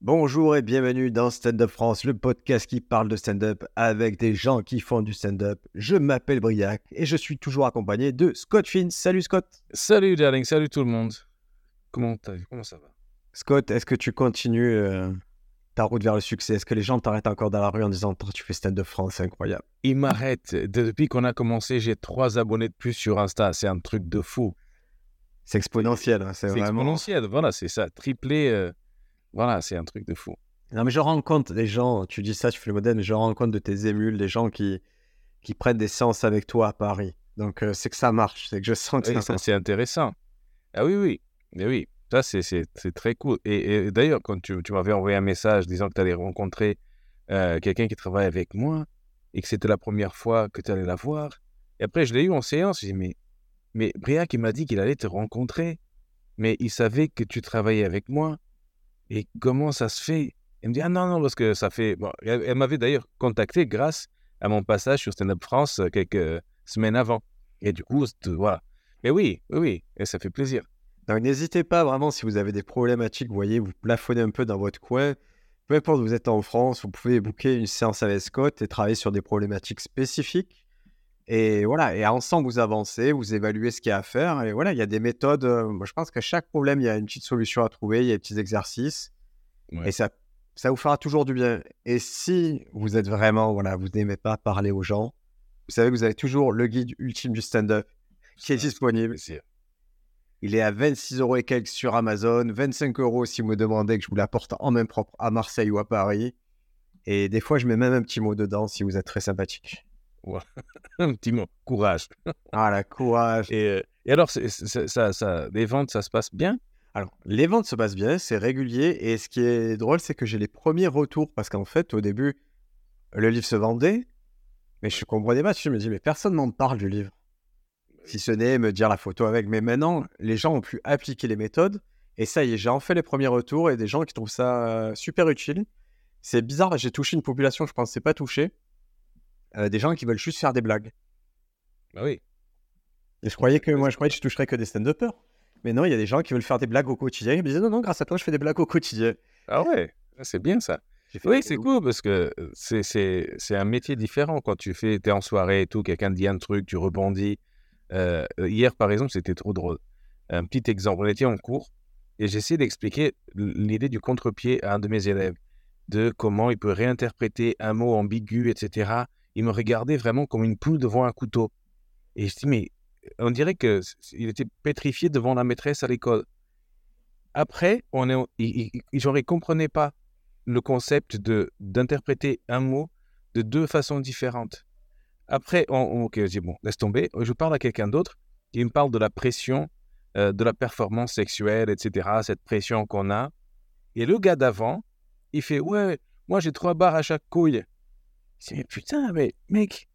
Bonjour et bienvenue dans Stand Up France, le podcast qui parle de stand-up avec des gens qui font du stand-up. Je m'appelle Briac et je suis toujours accompagné de Scott Finn. Salut Scott. Salut darling, salut tout le monde. Comment ça va? Scott, est-ce que tu continues ta route vers le succès? Est-ce que les gens t'arrêtent encore dans la rue en disant « tu fais Stand Up France, c'est incroyable ». Ils m'arrêtent. Depuis qu'on a commencé, j'ai 3 abonnés de plus sur Insta. C'est un truc de fou. C'est exponentiel, hein, c'est vraiment... exponentiel, voilà, c'est ça. Triplé, voilà, c'est un truc de fou. Non mais je rencontre des gens, tu dis ça, tu fais le modèle, mais je rencontre de tes émules, des gens qui prennent des séances avec toi à Paris. Donc c'est que ça marche, c'est que je sens que Oui, ça ça, marche. c'est intéressant. Ah oui. Mais oui, ça, c'est très cool. Et d'ailleurs, quand tu m'avais envoyé un message disant que tu allais rencontrer quelqu'un qui travaille avec moi et que c'était la première fois que tu allais la voir, et après, je l'ai eu en séance. J'ai dit, mais Briac, il m'a dit qu'il allait te rencontrer, mais il savait que tu travaillais avec moi. Et comment ça se fait? Elle me dit, ah non, parce que ça fait... Bon, elle m'avait d'ailleurs contacté grâce à mon passage sur Stand Up France quelques semaines avant. Et du coup, voilà. Mais oui, et ça fait plaisir. Donc n'hésitez pas vraiment si vous avez des problématiques, vous voyez, vous plafonnez un peu dans votre coin, peu importe où vous êtes en France, vous pouvez booker une séance avec Scott et travailler sur des problématiques spécifiques. Et voilà, et ensemble vous avancez, vous évaluez ce qu'il y a à faire. Et voilà, il y a des méthodes. Moi, je pense qu'à chaque problème, il y a une petite solution à trouver, il y a des petits exercices. Ouais. Et ça vous fera toujours du bien. Et si vous êtes vraiment, voilà, vous n'aimez pas parler aux gens, vous savez que vous avez toujours le guide ultime du stand-up qui est disponible. Plaisir. Il est à 26 € et quelques sur Amazon, 25 € si vous me demandez que je vous l'apporte en main propre à Marseille ou à Paris. Et des fois, je mets même un petit mot dedans si vous êtes très sympathique. Ouais. Un petit mot, courage. Ah, la courage. Et alors, les ventes, ça se passe bien? Alors, les ventes se passent bien, c'est régulier. Et ce qui est drôle, c'est que j'ai les premiers retours parce qu'en fait, au début, le livre se vendait, mais je comprenais pas. Je me dis, mais personne m'en parle du livre. Si ce n'est me dire la photo avec. Mais maintenant, les gens ont pu appliquer les méthodes. Et ça y est, j'ai en fait les premiers retours et des gens qui trouvent ça super utile. C'est bizarre, j'ai touché une population que je ne pensais pas toucher. Des gens qui veulent juste faire des blagues. Bah oui. Et je croyais que je toucherais que des stand-uppers. Mais non, il y a des gens qui veulent faire des blagues au quotidien. Ils me disaient non, grâce à toi, je fais des blagues au quotidien. Ah ouais, c'est bien ça. J'ai fait, Oui, c'est cool parce que c'est un métier différent. Quand t'es en soirée et tout, quelqu'un te dit un truc, tu rebondis. Hier, par exemple, c'était trop drôle. Un petit exemple, on était en cours et j'essayais d'expliquer l'idée du contre-pied à un de mes élèves, de comment il peut réinterpréter un mot ambigu, etc. Il me regardait vraiment comme une poule devant un couteau. Et je dis, mais on dirait qu'il était pétrifié devant la maîtresse à l'école. Après, genre, il ne comprenait pas le concept d'interpréter un mot de 2 façons différentes. Après, ok, je dis, bon, laisse tomber. Je parle à quelqu'un d'autre, il me parle de la pression, de la performance sexuelle, etc., cette pression qu'on a. Et le gars d'avant, il fait, ouais, moi j'ai 3 barres à chaque couille. Je dis, mais putain, mais mec,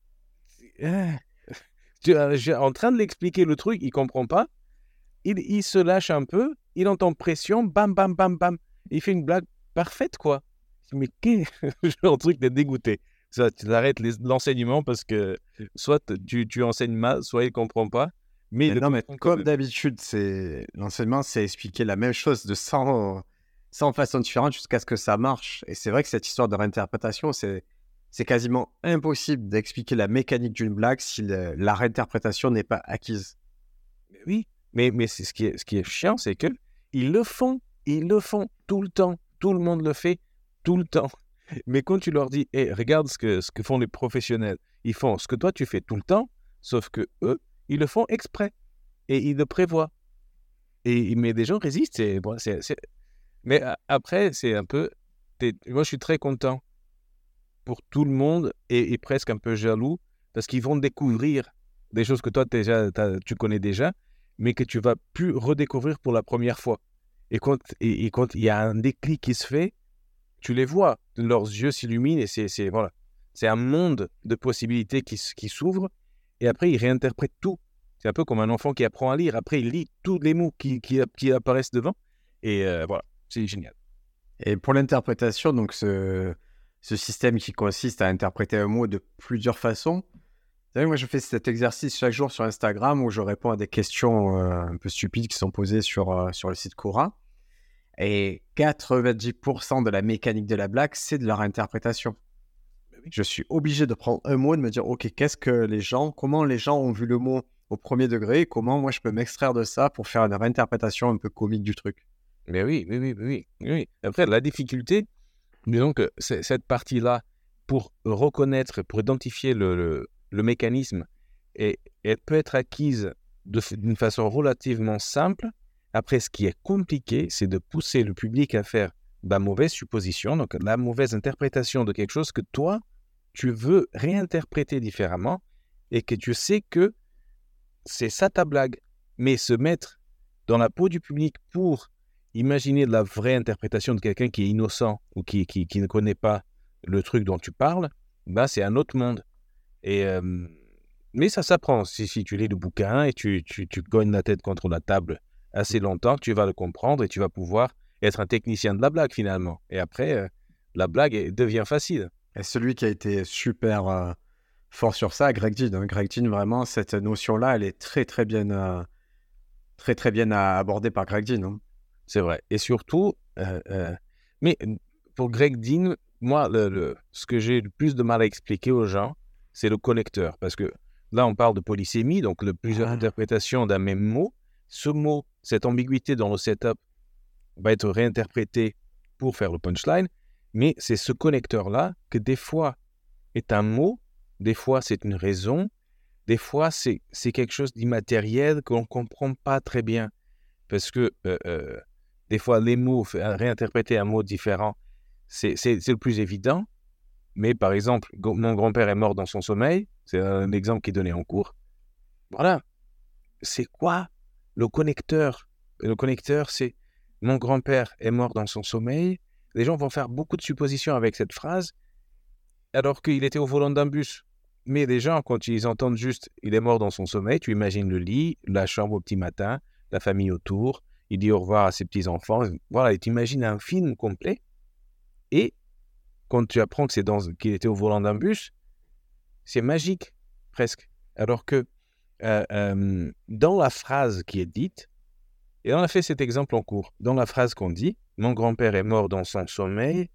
je suis en train de l'expliquer le truc, il comprend pas. Il se lâche un peu, il entend pression, bam, bam, bam, bam. Il fait une blague parfaite, quoi. Je dis, mais genre, le truc d'être dégoûté. Ça, tu arrêtes l'enseignement parce que soit tu enseignes mal, soit il ne comprend pas. Mais non, mais comme d'habitude, l'enseignement, c'est expliquer la même chose de 100 façons différentes jusqu'à ce que ça marche. Et c'est vrai que cette histoire de réinterprétation, c'est quasiment impossible d'expliquer la mécanique d'une blague si la réinterprétation n'est pas acquise. Oui, mais c'est ce qui est chiant, c'est que ils le font tout le temps. Tout le monde le fait tout le temps. Mais quand tu leur dis, hey, regarde ce que font les professionnels, ils font ce que toi tu fais tout le temps, sauf que eux, ils le font exprès et ils le prévoient. Mais des gens résistent. Mais après, c'est un peu... Moi, je suis très content pour tout le monde et presque un peu jaloux parce qu'ils vont découvrir des choses que toi, tu connais déjà, mais que tu vas plus redécouvrir pour la première fois. Et quand il y a un déclic qui se fait, tu les vois, leurs yeux s'illuminent et voilà. C'est un monde de possibilités qui s'ouvre et après, ils réinterprètent tout. C'est un peu comme un enfant qui apprend à lire. Après, il lit tous les mots qui apparaissent devant et voilà, c'est génial. Et pour l'interprétation, donc ce système qui consiste à interpréter un mot de plusieurs façons. Vous savez, moi, je fais cet exercice chaque jour sur Instagram où je réponds à des questions un peu stupides qui sont posées sur le site Quora. Et 90% de la mécanique de la blague, c'est de leur interprétation. Je suis obligé de prendre un mot et de me dire, OK, comment les gens ont vu le mot au premier degré, et comment moi je peux m'extraire de ça pour faire une réinterprétation un peu comique du truc. Mais oui. Après, la difficulté, disons que cette partie-là, pour reconnaître, pour identifier le mécanisme, elle peut être acquise d'une façon relativement simple. Après, ce qui est compliqué, c'est de pousser le public à faire la mauvaise supposition, donc la mauvaise interprétation de quelque chose que toi, tu veux réinterpréter différemment et que tu sais que c'est ça ta blague. Mais se mettre dans la peau du public pour imaginer la vraie interprétation de quelqu'un qui est innocent ou qui ne connaît pas le truc dont tu parles, ben c'est un autre monde. Mais ça s'apprend. Si tu lis le bouquin et tu cognes la tête contre la table assez longtemps, tu vas le comprendre et tu vas pouvoir être un technicien de la blague finalement. Et après, la blague devient facile. Et celui qui a été super fort sur ça, Greg Dean. Greg Dean, vraiment, cette notion-là, elle est très très bien abordée par Greg Dean. C'est vrai. Et surtout, mais pour Greg Dean, moi, ce que j'ai le plus de mal à expliquer aux gens, c'est le connecteur. Parce que là, on parle de polysémie, donc de plusieurs interprétations d'un même mot. Ce mot, cette ambiguïté dans le setup va être réinterprété pour faire le punchline. Mais c'est ce connecteur-là que des fois est un mot, des fois c'est une raison, des fois c'est quelque chose d'immatériel qu'on ne comprend pas très bien. Parce que des fois, les mots, réinterpréter un mot différent, c'est le plus évident. Mais par exemple, mon grand-père est mort dans son sommeil. C'est un exemple qui est donné en cours. Voilà. C'est quoi le connecteur? Le connecteur, c'est mon grand-père est mort dans son sommeil. Les gens vont faire beaucoup de suppositions avec cette phrase, alors qu'il était au volant d'un bus. Mais les gens, quand ils entendent juste « il est mort dans son sommeil », tu imagines le lit, la chambre au petit matin, la famille autour, il dit au revoir à ses petits-enfants. Voilà, et tu imagines un film complet. Et quand tu apprends que qu'il était au volant d'un bus, c'est magique, presque. Alors que dans la phrase qui est dite, et on a fait cet exemple en cours, dans la phrase qu'on dit, mon grand-père est mort dans son sommeil,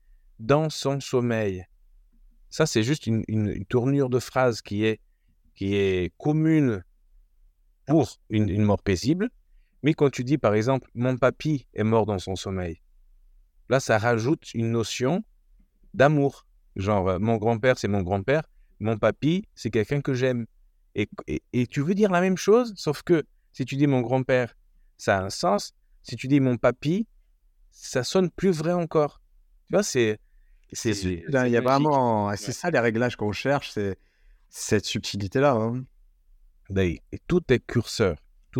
ça c'est juste une tournure de phrase qui est commune pour une mort paisible. Mais quand tu dis, par exemple, mon papy est mort dans son sommeil, là, ça rajoute une notion d'amour. Genre, mon grand-père, c'est mon grand-père. Mon papy, c'est quelqu'un que j'aime. Et tu veux dire la même chose, sauf que si tu dis mon grand-père, ça a un sens. Si tu dis mon papy, ça sonne plus vrai encore. Tu vois, c'est il y a vraiment... C'est ça les réglages qu'on cherche, c'est cette subtilité-là. Et tout est curseur.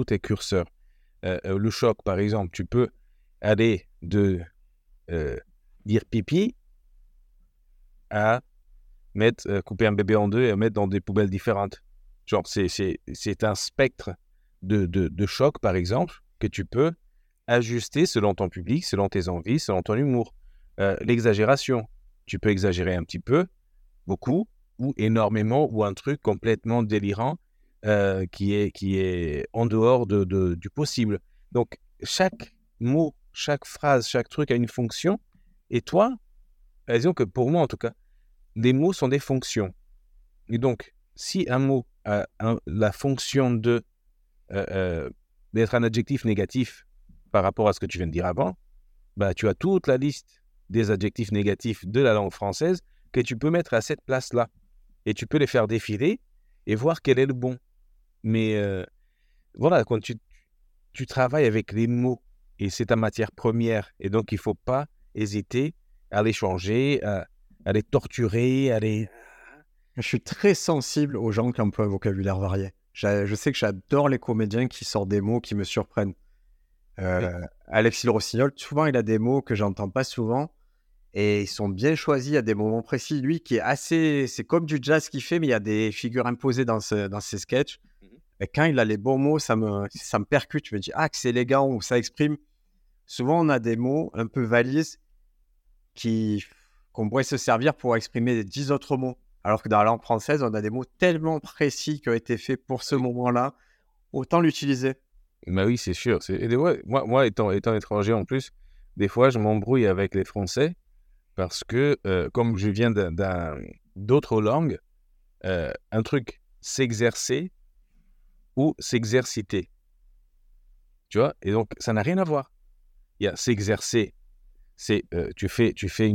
Le choc, par exemple, tu peux aller de dire pipi à couper un bébé en deux et mettre dans des poubelles différentes. Genre, c'est un spectre de choc, par exemple, que tu peux ajuster selon ton public, selon tes envies, selon ton humour. L'exagération, tu peux exagérer un petit peu, beaucoup, ou énormément, ou un truc complètement délirant qui est en dehors du possible. Donc, chaque mot, chaque phrase, chaque truc a une fonction. Et toi, disons que pour moi en tout cas, les mots sont des fonctions. Et donc, si un mot a la fonction d'être un adjectif négatif par rapport à ce que tu viens de dire avant, bah, tu as toute la liste des adjectifs négatifs de la langue française que tu peux mettre à cette place-là. Et tu peux les faire défiler et voir quel est le bon. Mais voilà, quand tu travailles avec les mots et c'est ta matière première, et donc il ne faut pas hésiter à les changer, à les torturer, à les... Je suis très sensible aux gens qui emploient un vocabulaire varié. Je sais que j'adore les comédiens qui sortent des mots qui me surprennent. Alexis Le Rossignol, souvent il a des mots que j'entends pas souvent et ils sont bien choisis à des moments précis. Lui qui est assez... C'est comme du jazz qu'il fait, mais il y a des figures imposées dans ses sketchs. Et quand il a les bons mots, ça me percute. Je me dis, que c'est élégant, ou ça exprime. Souvent, on a des mots un peu valises qu'on pourrait se servir pour exprimer 10 autres mots. Alors que dans la langue française, on a des mots tellement précis qui ont été faits pour ce moment-là. Autant l'utiliser. Bah oui, c'est sûr. Moi étant étranger en plus, des fois, je m'embrouille avec les Français parce que, comme je viens d'autres langues, un truc, s'exercer ou s'exerciter, tu vois? Et donc, ça n'a rien à voir. Il y a s'exercer, c'est tu fais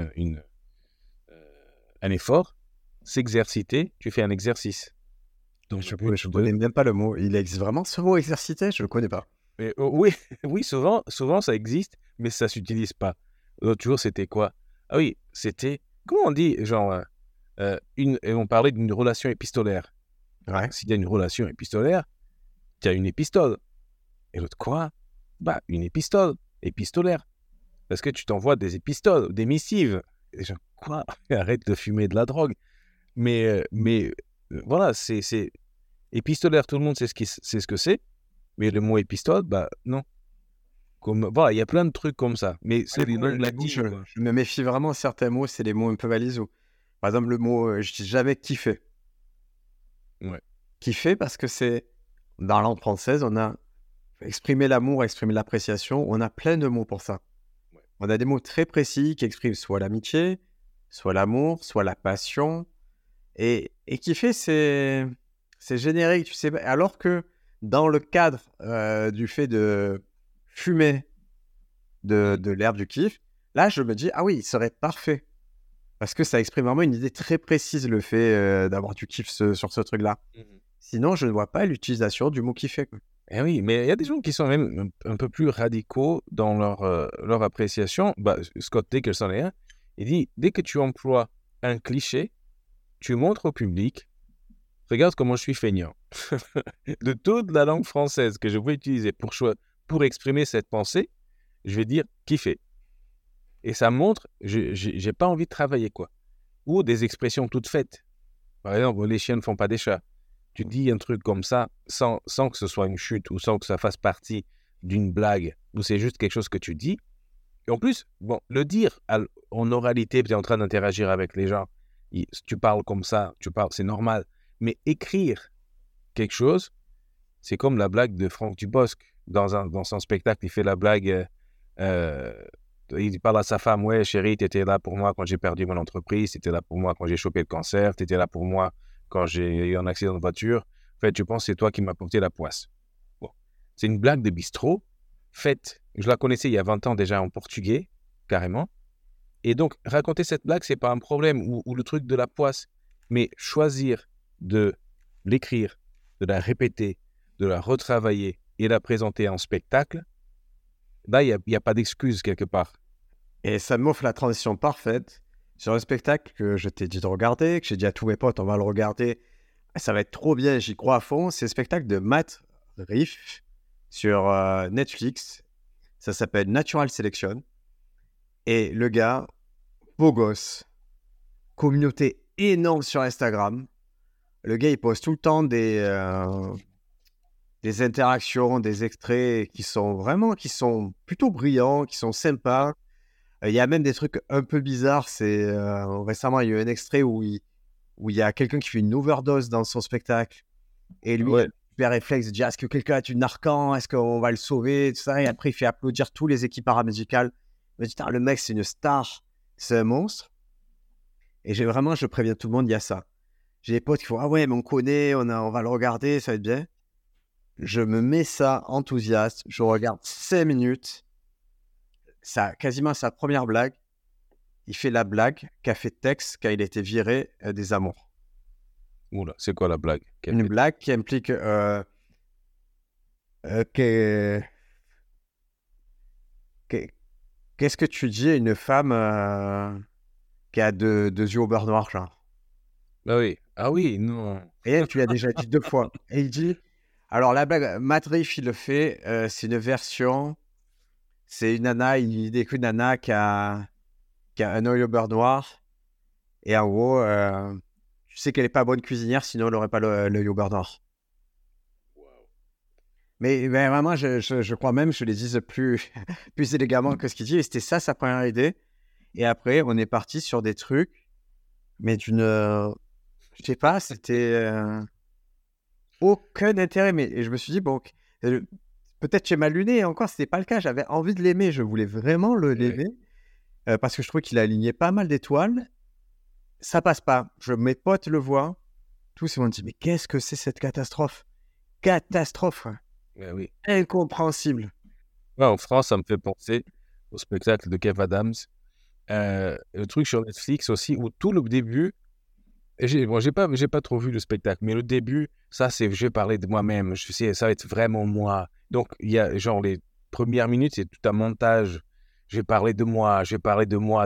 un effort. S'exerciter, tu fais un exercice. Donc, Je le but ne connais même pas le mot. Il existe vraiment ce mot exerciter? Je ne le connais pas. Oui, oui, souvent ça existe, mais ça s'utilise pas. L'autre jour, c'était quoi? Ah oui, c'était, comment on dit, genre, et on parlait d'une relation épistolaire. Ouais. Si tu as une relation épistolaire, tu as une épistole. Et l'autre quoi? Bah, une épistole, épistolaire. Parce que tu t'envoies des épistoles, des missives. Et genre, quoi? Arrête de fumer de la drogue. Mais voilà, c'est épistolaire, tout le monde sait ce que c'est. Mais le mot épistole, bah non. Comme, voilà, il y a plein de trucs comme ça. Mais c'est les langues Les mots, latines, quoi. je me méfie vraiment de certains mots, c'est les mots un peu valises. Par exemple, le mot, je dis jamais kiffer. Ouais. Kiffer parce que c'est, dans la langue française, on a exprimé l'amour, exprimé l'appréciation, on a plein de mots pour ça. Ouais. On a des mots très précis qui expriment soit l'amitié, soit l'amour, soit la passion. Et kiffer, c'est générique, tu sais. Alors que dans le cadre du fait de fumer de l'herbe du kiff, là, je me dis, ah oui, il serait parfait. Parce que ça exprime vraiment une idée très précise, le fait d'avoir du kiff sur ce truc-là. Sinon, je ne vois pas l'utilisation du mot kiffer, quoi. Eh oui, mais il y a des gens qui sont même un peu plus radicaux dans leur appréciation. Bah, Scott Dickerson est un. Il dit, dès que tu emploies un cliché, tu montres au public, regarde comment je suis feignant. De toute la langue française que je vais utiliser pour exprimer cette pensée, je vais dire kiffer. Et ça montre, j'ai pas envie de travailler, quoi. Ou des expressions toutes faites. Par exemple, les chiens ne font pas des chats. Tu dis un truc comme ça sans que ce soit une chute ou sans que ça fasse partie d'une blague, ou c'est juste quelque chose que tu dis. Et en plus, bon, le dire en oralité, tu es en train d'interagir avec les gens, tu parles comme ça, c'est normal. Mais écrire quelque chose, c'est comme la blague de Franck Dubosc. Dans son spectacle, il fait la blague, il parle à sa femme, ouais chérie, tu étais là pour moi quand j'ai perdu mon entreprise, tu étais là pour moi quand j'ai chopé le cancer, tu étais là pour moi quand j'ai eu un accident de voiture. En fait, je pense que c'est toi qui m'as porté la poisse. Bon. C'est une blague de bistrot, faite, je la connaissais il y a 20 ans déjà en portugais, carrément. Et donc, raconter cette blague, c'est pas un problème, ou le truc de la poisse. Mais choisir de l'écrire, de la répéter, de la retravailler et la présenter en spectacle, là, il n'y a pas d'excuse quelque part. Et ça m'offre la transition parfaite sur un spectacle que je t'ai dit de regarder, que j'ai dit à tous mes potes, on va le regarder. Ça va être trop bien, j'y crois à fond. C'est le spectacle de Matt Rife sur Netflix. Ça s'appelle Natural Selection. Et le gars, beau gosse, communauté énorme sur Instagram. Le gars, il poste tout le temps des interactions, des extraits qui sont plutôt brillants, qui sont sympas. Il y a même des trucs un peu bizarres. Récemment, il y a eu un extrait où il y a quelqu'un qui fait une overdose dans son spectacle. Et lui, il a un super réflexe de dire, est-ce que quelqu'un a une Narcan? Est-ce qu'on va le sauver? Tout ça. Et après, il fait applaudir tous les équipes paramédicales. Il me dit, le mec, c'est une star. C'est un monstre. Et je préviens tout le monde, il y a ça. J'ai des potes qui font, ah ouais, mais on connaît, on va le regarder, ça va être bien. Je me mets ça enthousiaste. Je regarde 5 minutes. Ça, quasiment sa première blague. Il fait la blague qu'a fait Tex quand il a été viré des Amours. Oula, c'est quoi la blague? Une blague qui implique qu'est-ce que tu dis à une femme qui a deux yeux au beurre noir, genre? Ah oui, non. Et elle, tu l'as déjà dit 2 fois. Et il dit, alors la blague, Matt Rife, il le fait, c'est une version, c'est une nana, il décrit une nana qui a un œil au beurre noir. Et en gros, tu sais qu'elle n'est pas bonne cuisinière, sinon elle n'aurait pas l'œil au beurre noir. Mais vraiment, je crois même, je les dise plus, plus élégamment que ce qu'il dit. Et c'était ça sa première idée. Et après, on est parti sur des trucs, mais je sais pas, c'était aucun intérêt. Et je me suis dit, bon, peut-être j'ai mal luné, et encore, c'était pas le cas. J'avais envie de l'aimer. Je voulais vraiment l'aimer parce que je trouvais qu'il a aligné pas mal d'étoiles. Ça passe pas. Mes potes le voient. Tous ils m'ont dit, mais qu'est-ce que c'est cette catastrophe? Catastrophe, hein. Oui. Incompréhensible. Ouais, en France, ça me fait penser au spectacle de Kev Adams. Le truc sur Netflix aussi, où tout le début, et j'ai pas trop vu le spectacle, mais le début, ça c'est, je vais parler de moi-même, je sais, ça va être vraiment moi. Donc il y a genre les premières minutes, c'est tout un montage. Je vais parler de moi, je vais parler de moi,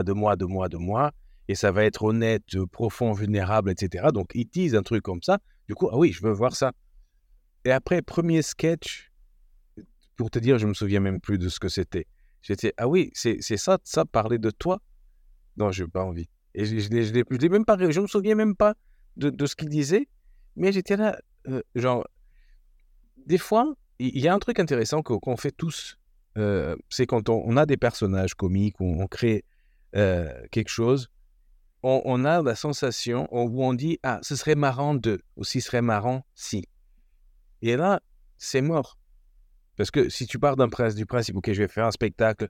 et ça va être honnête, profond, vulnérable, etc. Donc ils teasent un truc comme ça. Du coup, ah oui, je veux voir ça. Et après, premier sketch, pour te dire, je me souviens même plus de ce que c'était. J'étais, ah oui, c'est ça, parler de toi? Non, j'ai pas envie. Et je l'ai même pas, je me souviens même pas de ce qu'il disait, mais j'étais là, genre, des fois, il y a un truc intéressant qu'on fait tous, c'est quand on a des personnages comiques, on crée quelque chose, on a la sensation où on dit, ah, ce serait marrant de, ou ce serait marrant si. Et là, c'est mort. Parce que si tu pars du principe, ok, je vais faire un spectacle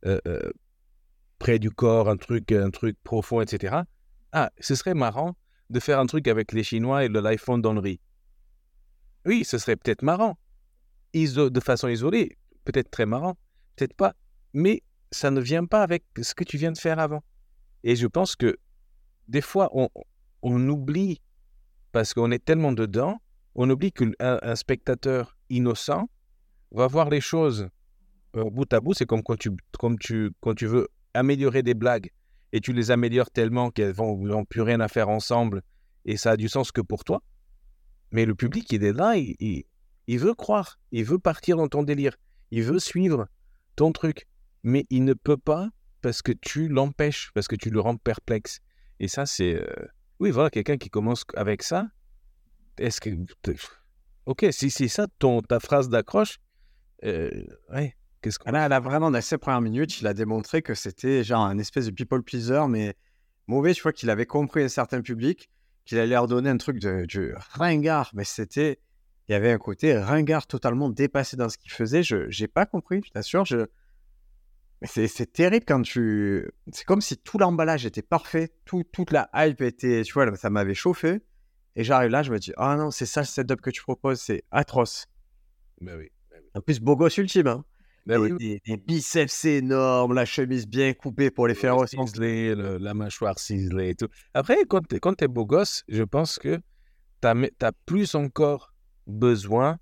près du corps, un truc profond, etc. Ah, ce serait marrant de faire un truc avec les Chinois et le l'iPhone dans le riz. Oui, ce serait peut-être marrant. De façon isolée, peut-être très marrant, peut-être pas. Mais ça ne vient pas avec ce que tu viens de faire avant. Et je pense que des fois, on oublie, parce qu'on est tellement dedans, on oublie qu'un spectateur innocent va voir les choses bout à bout. C'est comme quand tu veux améliorer des blagues et tu les améliores tellement qu'elles n'ont plus rien à faire ensemble et ça a du sens que pour toi. Mais le public, il est là, il veut croire, il veut partir dans ton délire, il veut suivre ton truc, mais il ne peut pas parce que tu l'empêches, parce que tu le rends perplexe. Et ça, c'est... Oui, voilà, quelqu'un qui commence avec ça, est-ce que... Ok, si c'est ça ta phrase d'accroche, ouais, qu'est-ce qu'on... Là, vraiment, dans ses premières minutes, il a démontré que c'était genre un espèce de people pleaser, mais mauvais. Je vois qu'il avait compris un certain public, qu'il allait leur donner un truc de ringard, mais il y avait un côté ringard totalement dépassé dans ce qu'il faisait. Je n'ai pas compris, je t'assure. Mais c'est terrible quand c'est comme si tout l'emballage était parfait, toute la hype était, tu vois, ça m'avait chauffé. Et j'arrive là, je me dis, ah non, c'est ça le setup que tu proposes, c'est atroce. Ben oui. En plus, beau gosse ultime, hein. Ben Des biceps énormes, la chemise bien coupée pour les faire ressembler, la mâchoire ciselée et tout. Après, quand t'es beau gosse, je pense que t'as plus encore besoin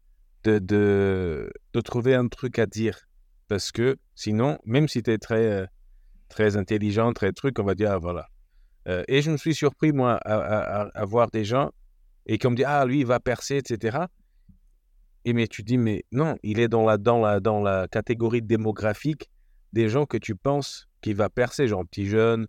de trouver un truc à dire. Parce que sinon, même si t'es très, très intelligent, très truc, on va dire, ah, voilà. Et je me suis surpris, moi, à voir des gens et qui me disent, ah, lui, il va percer, etc. Et mais tu dis, mais non, il est dans la catégorie démographique des gens que tu penses qu'il va percer, genre petit jeune,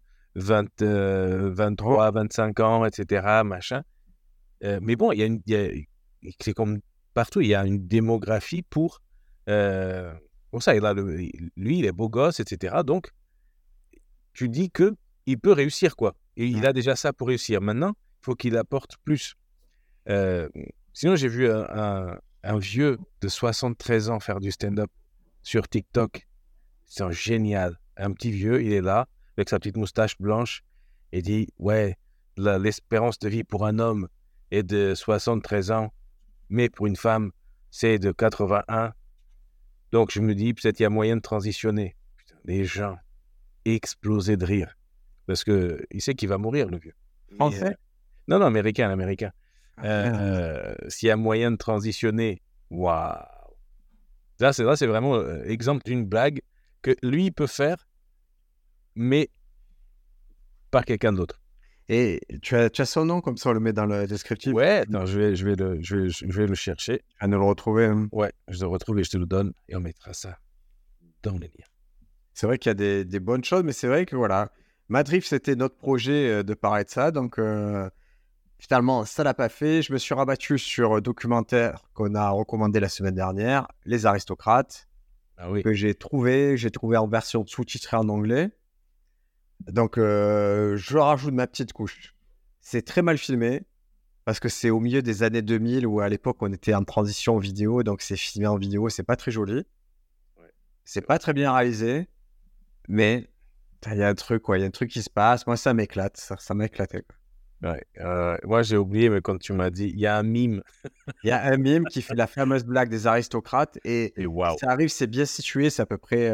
23, 25 ans, etc., machin. Mais bon, c'est comme partout, il y a une démographie pour ça. Lui, il est beau gosse, etc. Donc, tu dis qu'il peut réussir, quoi. Et il a déjà ça pour réussir. Maintenant, il faut qu'il apporte plus. Sinon, j'ai vu un vieux de 73 ans faire du stand-up sur TikTok. C'est génial. Un petit vieux, il est là, avec sa petite moustache blanche, et dit, ouais, l'espérance de vie pour un homme est de 73 ans, mais pour une femme, c'est de 81. Donc, je me dis, peut-être il y a moyen de transitionner. Putain, les gens explosaient de rire. Parce qu'il sait qu'il va mourir, le vieux. Français? Non, américain. S'il y a moyen de transitionner, waouh! Là, c'est vraiment exemple d'une blague que lui peut faire, mais par quelqu'un d'autre. Et tu as son nom, comme ça on le met dans le descriptif. Ouais, attends, je vais le chercher. À nous le retrouver. Hein. Ouais, je le retrouve et je te le donne et on mettra ça dans les liens. C'est vrai qu'il y a des bonnes choses, mais c'est vrai que voilà, Madrift, c'était notre projet de parler de ça, donc finalement, ça l'a pas fait. Je me suis rabattu sur un documentaire qu'on a recommandé la semaine dernière, Les Aristocrates, que j'ai trouvé en version sous-titrée en anglais. Donc, je rajoute ma petite couche. C'est très mal filmé, parce que c'est au milieu des années 2000 où à l'époque on était en transition vidéo, donc c'est filmé en vidéo, c'est pas très joli. Ouais. C'est pas très bien réalisé, mais il y a un truc, quoi. Il y a un truc qui se passe. Moi, ça m'éclate. Ça m'a éclaté, quoi. Ouais, moi, j'ai oublié, mais quand tu m'as dit, il y a un mime. Il y a un mime qui fait la fameuse blague des aristocrates et Et waouh. ça arrive, c'est bien situé, c'est à peu près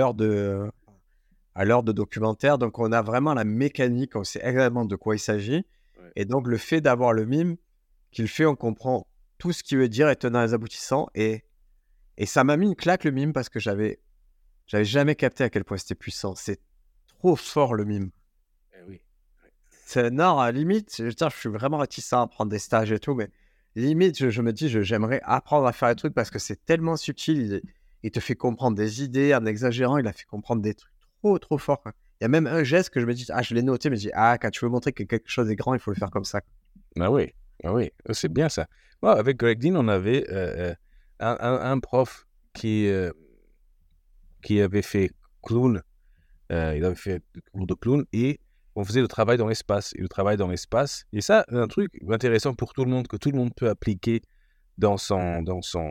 à l'heure de documentaire. Donc, on a vraiment la mécanique, on sait exactement de quoi il s'agit. Ouais. Et donc, le fait d'avoir le mime qu'il fait, on comprend tout ce qu'il veut dire et tenant les aboutissants. Et ça m'a mis une claque, le mime, parce que j'avais jamais capté à quel point c'était puissant. C'est trop fort, le mime. Eh oui. Non, à la limite, je veux dire, je suis vraiment réticent à prendre des stages et tout, mais limite, je me dis, j'aimerais apprendre à faire des trucs parce que c'est tellement subtil. Il te fait comprendre des idées en exagérant. Il a fait comprendre des trucs trop, trop forts, quoi. Il y a même un geste que je me dis, je l'ai noté, mais je dis, quand tu veux montrer que quelque chose est grand, il faut le faire comme ça. Ah oui, c'est bien ça. Moi, avec Greg Dean, on avait un prof qui avait fait clown. Il avait fait cours de clown et on faisait le travail dans l'espace. Et le travail dans l'espace, et ça, un truc intéressant pour tout le monde, que tout le monde peut appliquer dans sa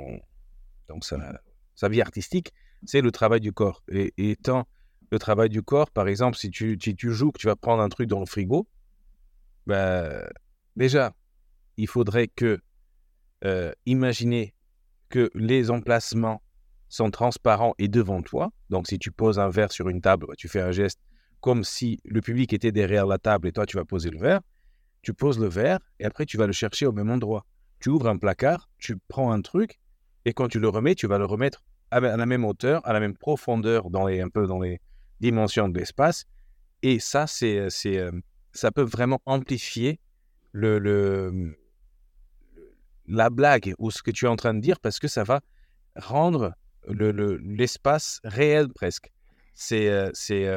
vie artistique, c'est le travail du corps. Et étant le travail du corps, par exemple, si tu joues, que tu vas prendre un truc dans le frigo, bah, déjà, il faudrait imaginer que les emplacements sont transparents et devant toi. Donc, si tu poses un verre sur une table, tu fais un geste comme si le public était derrière la table et toi, tu vas poser le verre. Tu poses le verre et après, tu vas le chercher au même endroit. Tu ouvres un placard, tu prends un truc et quand tu le remets, tu vas le remettre à la même hauteur, à la même profondeur, un peu dans les dimensions de l'espace. Et ça, ça peut vraiment amplifier la blague ou ce que tu es en train de dire parce que ça va rendre l'espace réel presque. C'est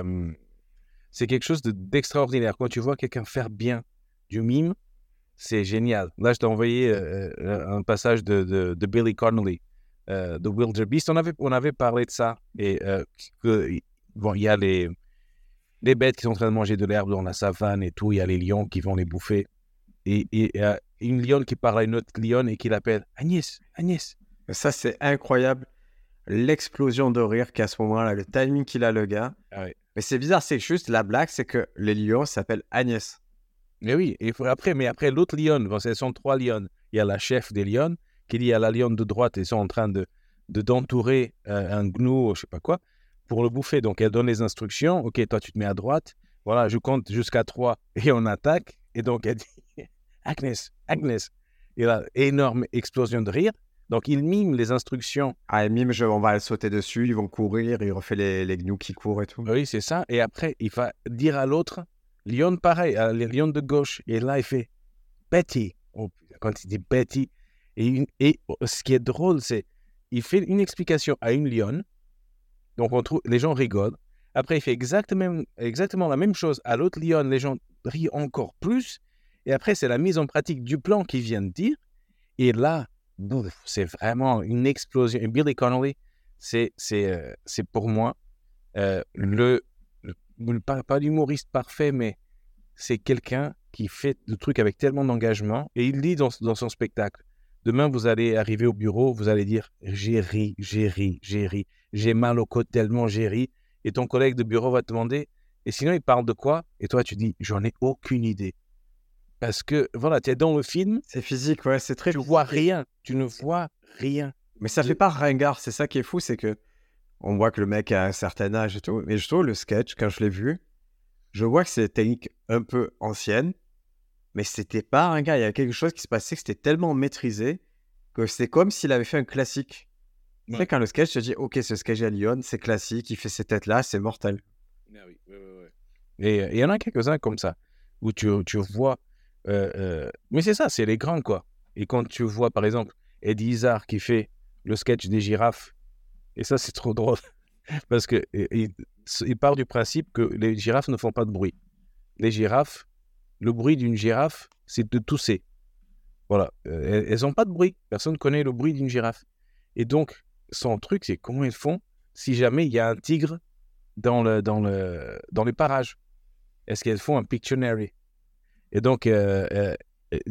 quelque chose d'extraordinaire. Quand tu vois quelqu'un faire bien du mime, c'est génial. Là, je t'ai envoyé un passage de Billy Connolly, de Wildebeest. On avait parlé de ça. Et bon, il y a les bêtes qui sont en train de manger de l'herbe dans la savane et tout. Il y a les lions qui vont les bouffer. Et une lionne qui parle à une autre lionne et qui l'appelle Agnès, Agnès. Ça, c'est incroyable. L'explosion de rire qu'à ce moment-là, le timing qu'il a, le gars. Ah oui. Mais c'est bizarre, c'est juste la blague, c'est que les lions s'appellent Agnès. Mais oui, et après l'autre lionne, bon, ce sont 3 lionnes. Il y a la chef des lionnes qui dit à la lionne de droite, ils sont en train d'entourer un gnou, je sais pas quoi, pour le bouffer. Donc elle donne les instructions. Ok, toi tu te mets à droite. Voilà, je compte jusqu'à 3 et on attaque. Et donc elle dit Agnès, Agnès. Et là, énorme explosion de rire. Donc il mime les instructions. Mime, on va sauter dessus, ils vont courir, il refait les gnous qui courent et tout. Oui, c'est ça. Et après, il va dire à l'autre, lion pareil, les lions de gauche. Et là, il fait Betty. Oh, quand il dit Betty. Et ce qui est drôle, c'est il fait une explication à une lionne. Donc les gens rigolent. Après, il fait exactement la même chose à l'autre lionne. Les gens rient encore plus. Et après, c'est la mise en pratique du plan qu'il vient de dire. Et là, c'est vraiment une explosion. Et Billy Connolly, c'est pour moi pas l'humoriste parfait, mais c'est quelqu'un qui fait le truc avec tellement d'engagement. Et il dit dans son spectacle, demain, vous allez arriver au bureau, vous allez dire « j'ai ri, j'ai mal aux côtes tellement j'ai ri ». Et ton collègue de bureau va te demander « et sinon, il parle de quoi ?» Et toi, tu dis « j'en ai aucune idée ». Parce que, voilà, tu es dans le film. C'est physique, ouais, c'est très Tu physique. vois rien, tu ne vois rien. Mais ça fait pas ringard, c'est ça qui est fou, c'est que on voit que le mec a un certain âge et tout. Mais je trouve le sketch, quand je l'ai vu, je vois que c'est des techniques un peu anciennes, mais c'était pas ringard. Il y a quelque chose qui se passait, que c'était tellement maîtrisé que c'est comme s'il avait fait un classique. Ouais. Tu sais, quand le sketch, tu te dis, ok, ce sketch à Lyon, c'est classique, il fait ces têtes-là, c'est mortel. Ah oui, ouais. Et il y en a quelques-uns comme ça, où tu vois. Mais c'est ça, c'est les grands, quoi. Et quand tu vois, par exemple, Eddie Izzard qui fait le sketch des girafes, et ça, c'est trop drôle, parce qu'il part du principe que les girafes ne font pas de bruit. Les girafes, le bruit d'une girafe, c'est de tousser. Voilà, elles n'ont pas de bruit. Personne ne connaît le bruit d'une girafe. Et donc, son truc, c'est comment elles font si jamais il y a un tigre dans les parages. Est-ce qu'elles font un Pictionary? Et donc,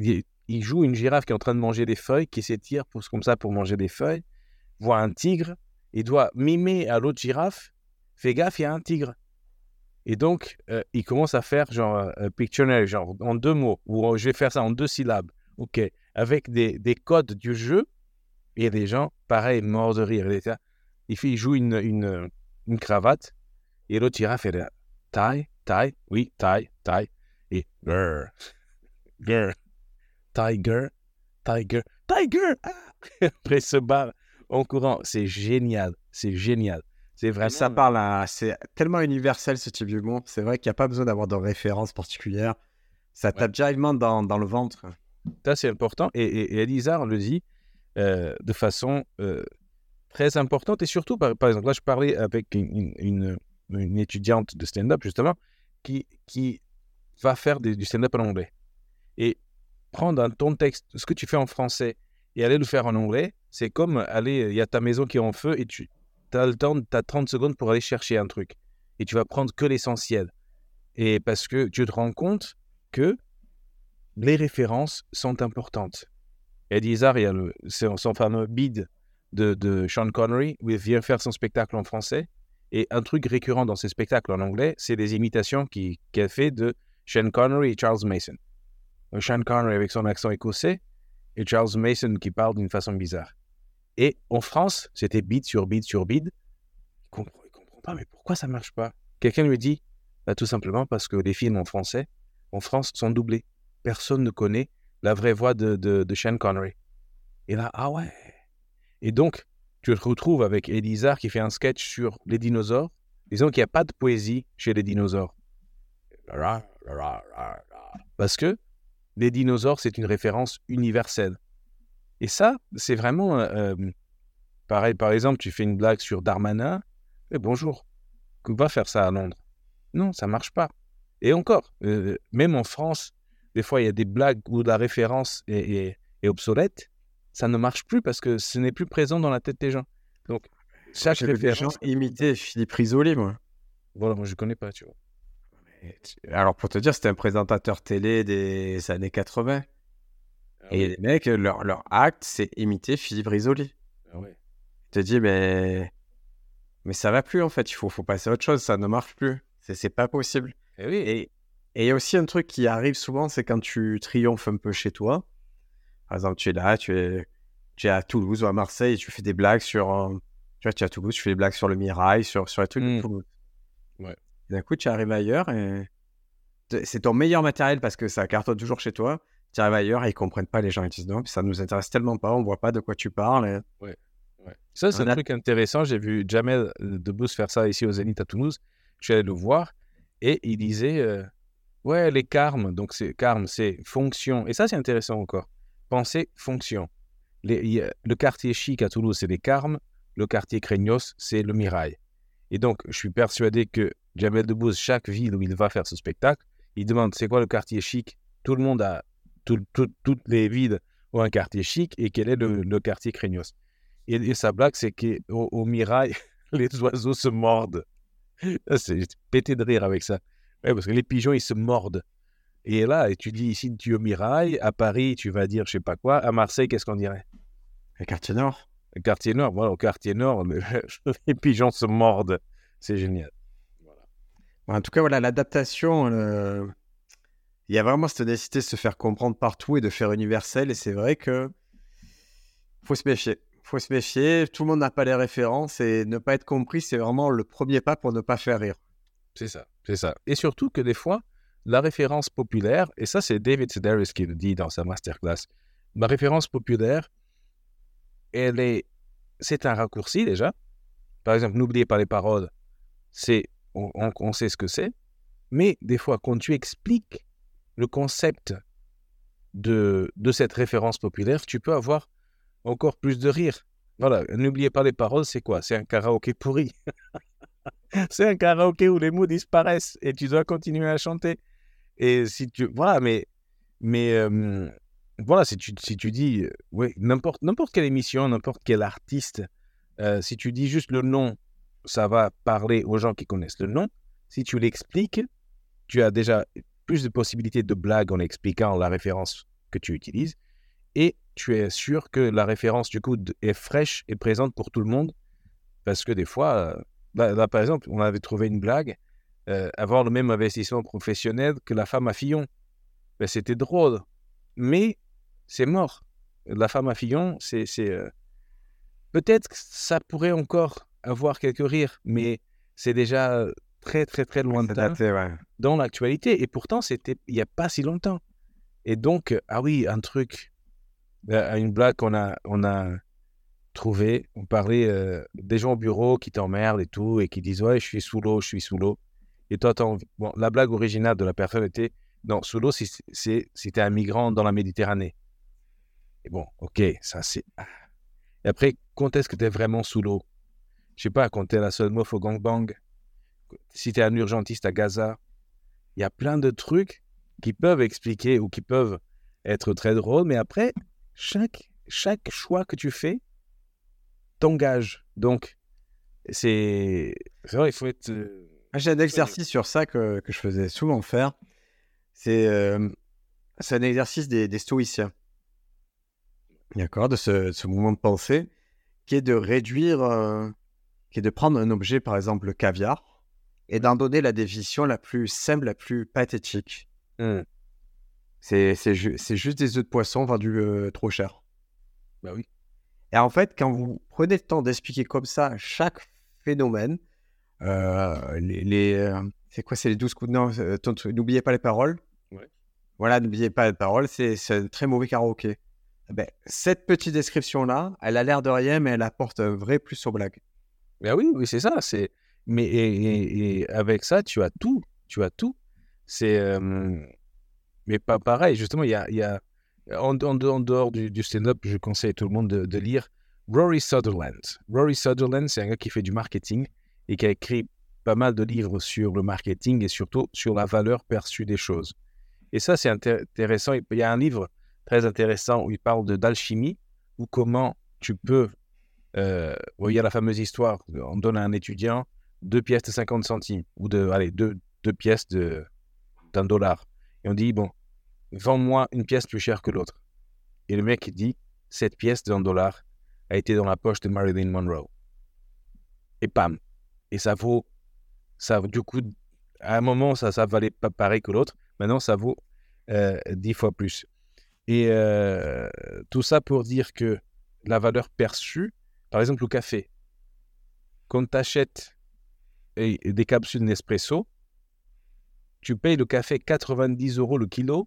il joue une girafe qui est en train de manger des feuilles, qui s'étire comme ça pour manger des feuilles, voit un tigre, il doit mimer à l'autre girafe, fais gaffe, il y a un tigre. Et donc, il commence à faire genre Pictionary, genre en 2 mots, ou je vais faire ça en 2 syllabes, ok, avec des codes du jeu, et les gens, pareil, morts de rire. Il joue une cravate, et l'autre girafe, elle est là, taille, oui, taille, et grrr, grrr, tiger, ah après il se barre en courant. C'est génial. C'est vraiment... Ça c'est tellement universel ce type d'humour. C'est vrai qu'il n'y a pas besoin d'avoir de référence particulière. Ça tape directement dans le ventre. Ça, c'est important. Et Elisa, on le dit de façon très importante. Et surtout, par exemple, là, je parlais avec une étudiante de stand-up, justement, qui va faire du stand-up en anglais. Et prendre ton texte, ce que tu fais en français, et aller le faire en anglais, c'est comme aller, il y a ta maison qui est en feu, et tu as le temps, tu as 30 secondes pour aller chercher un truc. Et tu vas prendre que l'essentiel. Et parce que tu te rends compte que les références sont importantes. Eddie Izzard, il y a son fameux bid de Sean Connery, où il vient faire son spectacle en français. Et un truc récurrent dans ses spectacles en anglais, c'est les imitations qu'elle fait de Sean Connery et Charles Mason. Sean Connery avec son accent écossais et Charles Mason qui parle d'une façon bizarre. Et en France, c'était bid sur bid sur bid. Il ne comprend pas, mais pourquoi ça ne marche pas? Quelqu'un lui dit, tout simplement parce que les films en français, en France, sont doublés. Personne ne connaît la vraie voix de Sean Connery. Et là, ah ouais. Et donc, tu te retrouves avec Eddie Izzard qui fait un sketch sur les dinosaures. Disons qu'il n'y a pas de poésie chez les dinosaures. Parce que les dinosaures, c'est une référence universelle. Et ça, c'est vraiment... pareil, par exemple, tu fais une blague sur Darmanin. Bonjour, va faire ça à Londres. Non, ça ne marche pas. Et encore, même en France, des fois, il y a des blagues où la référence est obsolète. Ça ne marche plus parce que ce n'est plus présent dans la tête des gens. Donc, chaque référence... J'ai imité Philippe Risoli, moi. Voilà, moi, je ne connais pas, tu vois. Alors, pour te dire, c'était un présentateur télé des années 80. Et les mecs, leur acte, c'est imiter Philippe Risoli. Ah ouais. Tu te dis, mais ça va plus, en fait. Il faut passer à autre chose. Ça ne marche plus. C'est pas possible. Et oui. Et il y a aussi un truc qui arrive souvent, c'est quand tu triomphes un peu chez toi. Par exemple, tu es là, tu es à Toulouse ou à Marseille et tu fais des blagues sur... tu vois, tu es à Toulouse, tu fais des blagues sur le Mirail, sur les trucs de Toulouse. Ouais. Et d'un coup, tu arrives ailleurs et c'est ton meilleur matériel parce que ça cartonne toujours chez toi. Tu arrives ailleurs et ils comprennent pas, les gens. Ils disent non, ça nous intéresse tellement pas, on voit pas de quoi tu parles. Ouais. Ça, c'est un truc intéressant. J'ai vu Jamel Debbouze faire ça ici au Zénith à Toulouse. Je suis allé le voir et il disait ouais, les carmes. Donc, carmes, c'est fonction. Et ça, c'est intéressant encore. Pensez fonction. Le quartier chic à Toulouse, c'est les carmes. Le quartier craignos, c'est le Mirail. Et donc, je suis persuadé que Jamel Debbouze, chaque ville où il va faire ce spectacle, il demande c'est quoi le quartier chic. Tout le monde a, toutes les villes ont un quartier chic et quel est le quartier craignos. Et sa blague, c'est qu'au Mirail, les oiseaux se mordent. C'est pété de rire avec ça. Ouais, parce que les pigeons, ils se mordent. Et là, tu dis ici, tu es au Mirail. À Paris, tu vas dire je sais pas quoi. À Marseille, qu'est-ce qu'on dirait? Le quartier nord. Le quartier nord, voilà, au quartier nord, les pigeons se mordent. C'est génial. Voilà. En tout cas, voilà, l'adaptation, il y a vraiment cette nécessité de se faire comprendre partout et de faire universel. Et c'est vrai que faut se méfier. Faut se méfier. Tout le monde n'a pas les références et ne pas être compris, c'est vraiment le premier pas pour ne pas faire rire. C'est ça. Et surtout que des fois, la référence populaire, et ça, c'est David Sedaris qui le dit dans sa masterclass, la référence populaire, c'est un raccourci déjà. Par exemple, n'oubliez pas les paroles, on sait ce que c'est, mais des fois, quand tu expliques le concept de cette référence populaire, tu peux avoir encore plus de rire. Voilà, n'oubliez pas les paroles, c'est quoi? C'est un karaoké pourri. C'est un karaoké où les mots disparaissent et tu dois continuer à chanter. Et si tu... Voilà, mais voilà, si tu dis... ouais, n'importe quelle émission, n'importe quel artiste, si tu dis juste le nom, ça va parler aux gens qui connaissent le nom. Si tu l'expliques, tu as déjà plus de possibilités de blagues en expliquant la référence que tu utilises et tu es sûr que la référence du coup est fraîche et présente pour tout le monde parce que des fois, là, par exemple, on avait trouvé une blague, avoir le même investissement professionnel que la femme à Fillon. Ben, c'était drôle, mais c'est mort. La femme à Fillon, peut-être que ça pourrait encore avoir quelques rires, mais c'est déjà très, très, très C'est lointain daté, ouais. dans l'actualité. Et pourtant, c'était il n'y a pas si longtemps. Et donc, ah oui, un truc, une blague qu'on a trouvé. On parlait des gens au bureau qui t'emmerdent et tout, et qui disent « Ouais, je suis sous l'eau, je suis sous l'eau. » Et toi, bon, la blague originale de la personne était « Non, sous l'eau, si t'es un migrant dans la Méditerranée. » Et bon, ok, ça c'est... Et après, quand est-ce que t'es vraiment sous l'eau? Je sais pas, quand t'es la seule meuf au gangbang, si t'es un urgentiste à Gaza, il y a plein de trucs qui peuvent expliquer ou qui peuvent être très drôles, mais après, chaque choix que tu fais t'engage. Donc, c'est vrai, il faut être... J'ai un exercice sur ça que je faisais souvent faire. C'est un exercice des stoïciens. D'accord, de ce mouvement de pensée qui est de réduire, qui est de prendre un objet, par exemple le caviar, et d'en donner la définition la plus simple, la plus pathétique. C'est juste des œufs de poisson vendus trop cher. Bah oui. Et en fait, quand vous prenez le temps d'expliquer comme ça chaque phénomène, c'est quoi, c'est les 12 coups de... Non, n'oubliez pas les paroles. Ouais. Voilà, n'oubliez pas les paroles, c'est un très mauvais karaoké. Ben, cette petite description-là, elle a l'air de rien, mais elle apporte un vrai plus aux blagues. Bah oui, c'est ça. Mais et avec ça, tu as tout. Tu as tout. Mais pas pareil. Justement, il y a en dehors du stand-up, je conseille à tout le monde de lire Rory Sutherland. Rory Sutherland, c'est un gars qui fait du marketing et qui a écrit pas mal de livres sur le marketing et surtout sur la valeur perçue des choses. Et ça, c'est intéressant. Il y a un livre très intéressant où il parle d'alchimie, ou comment tu peux... il y a la fameuse histoire, on donne à un étudiant 2 pièces de 50 centimes, ou deux pièces d'$1. Et on dit, bon, vends-moi une pièce plus chère que l'autre. Et le mec, il dit, cette pièce d'$1 a été dans la poche de Marilyn Monroe. Et pam. Et ça vaut, du coup, à un moment, ça valait pas pareil que l'autre. Maintenant, ça vaut 10 fois plus. Et tout ça pour dire que la valeur perçue, par exemple, le café. Quand tu achètes des capsules Nespresso, tu payes le café 90 € le kilo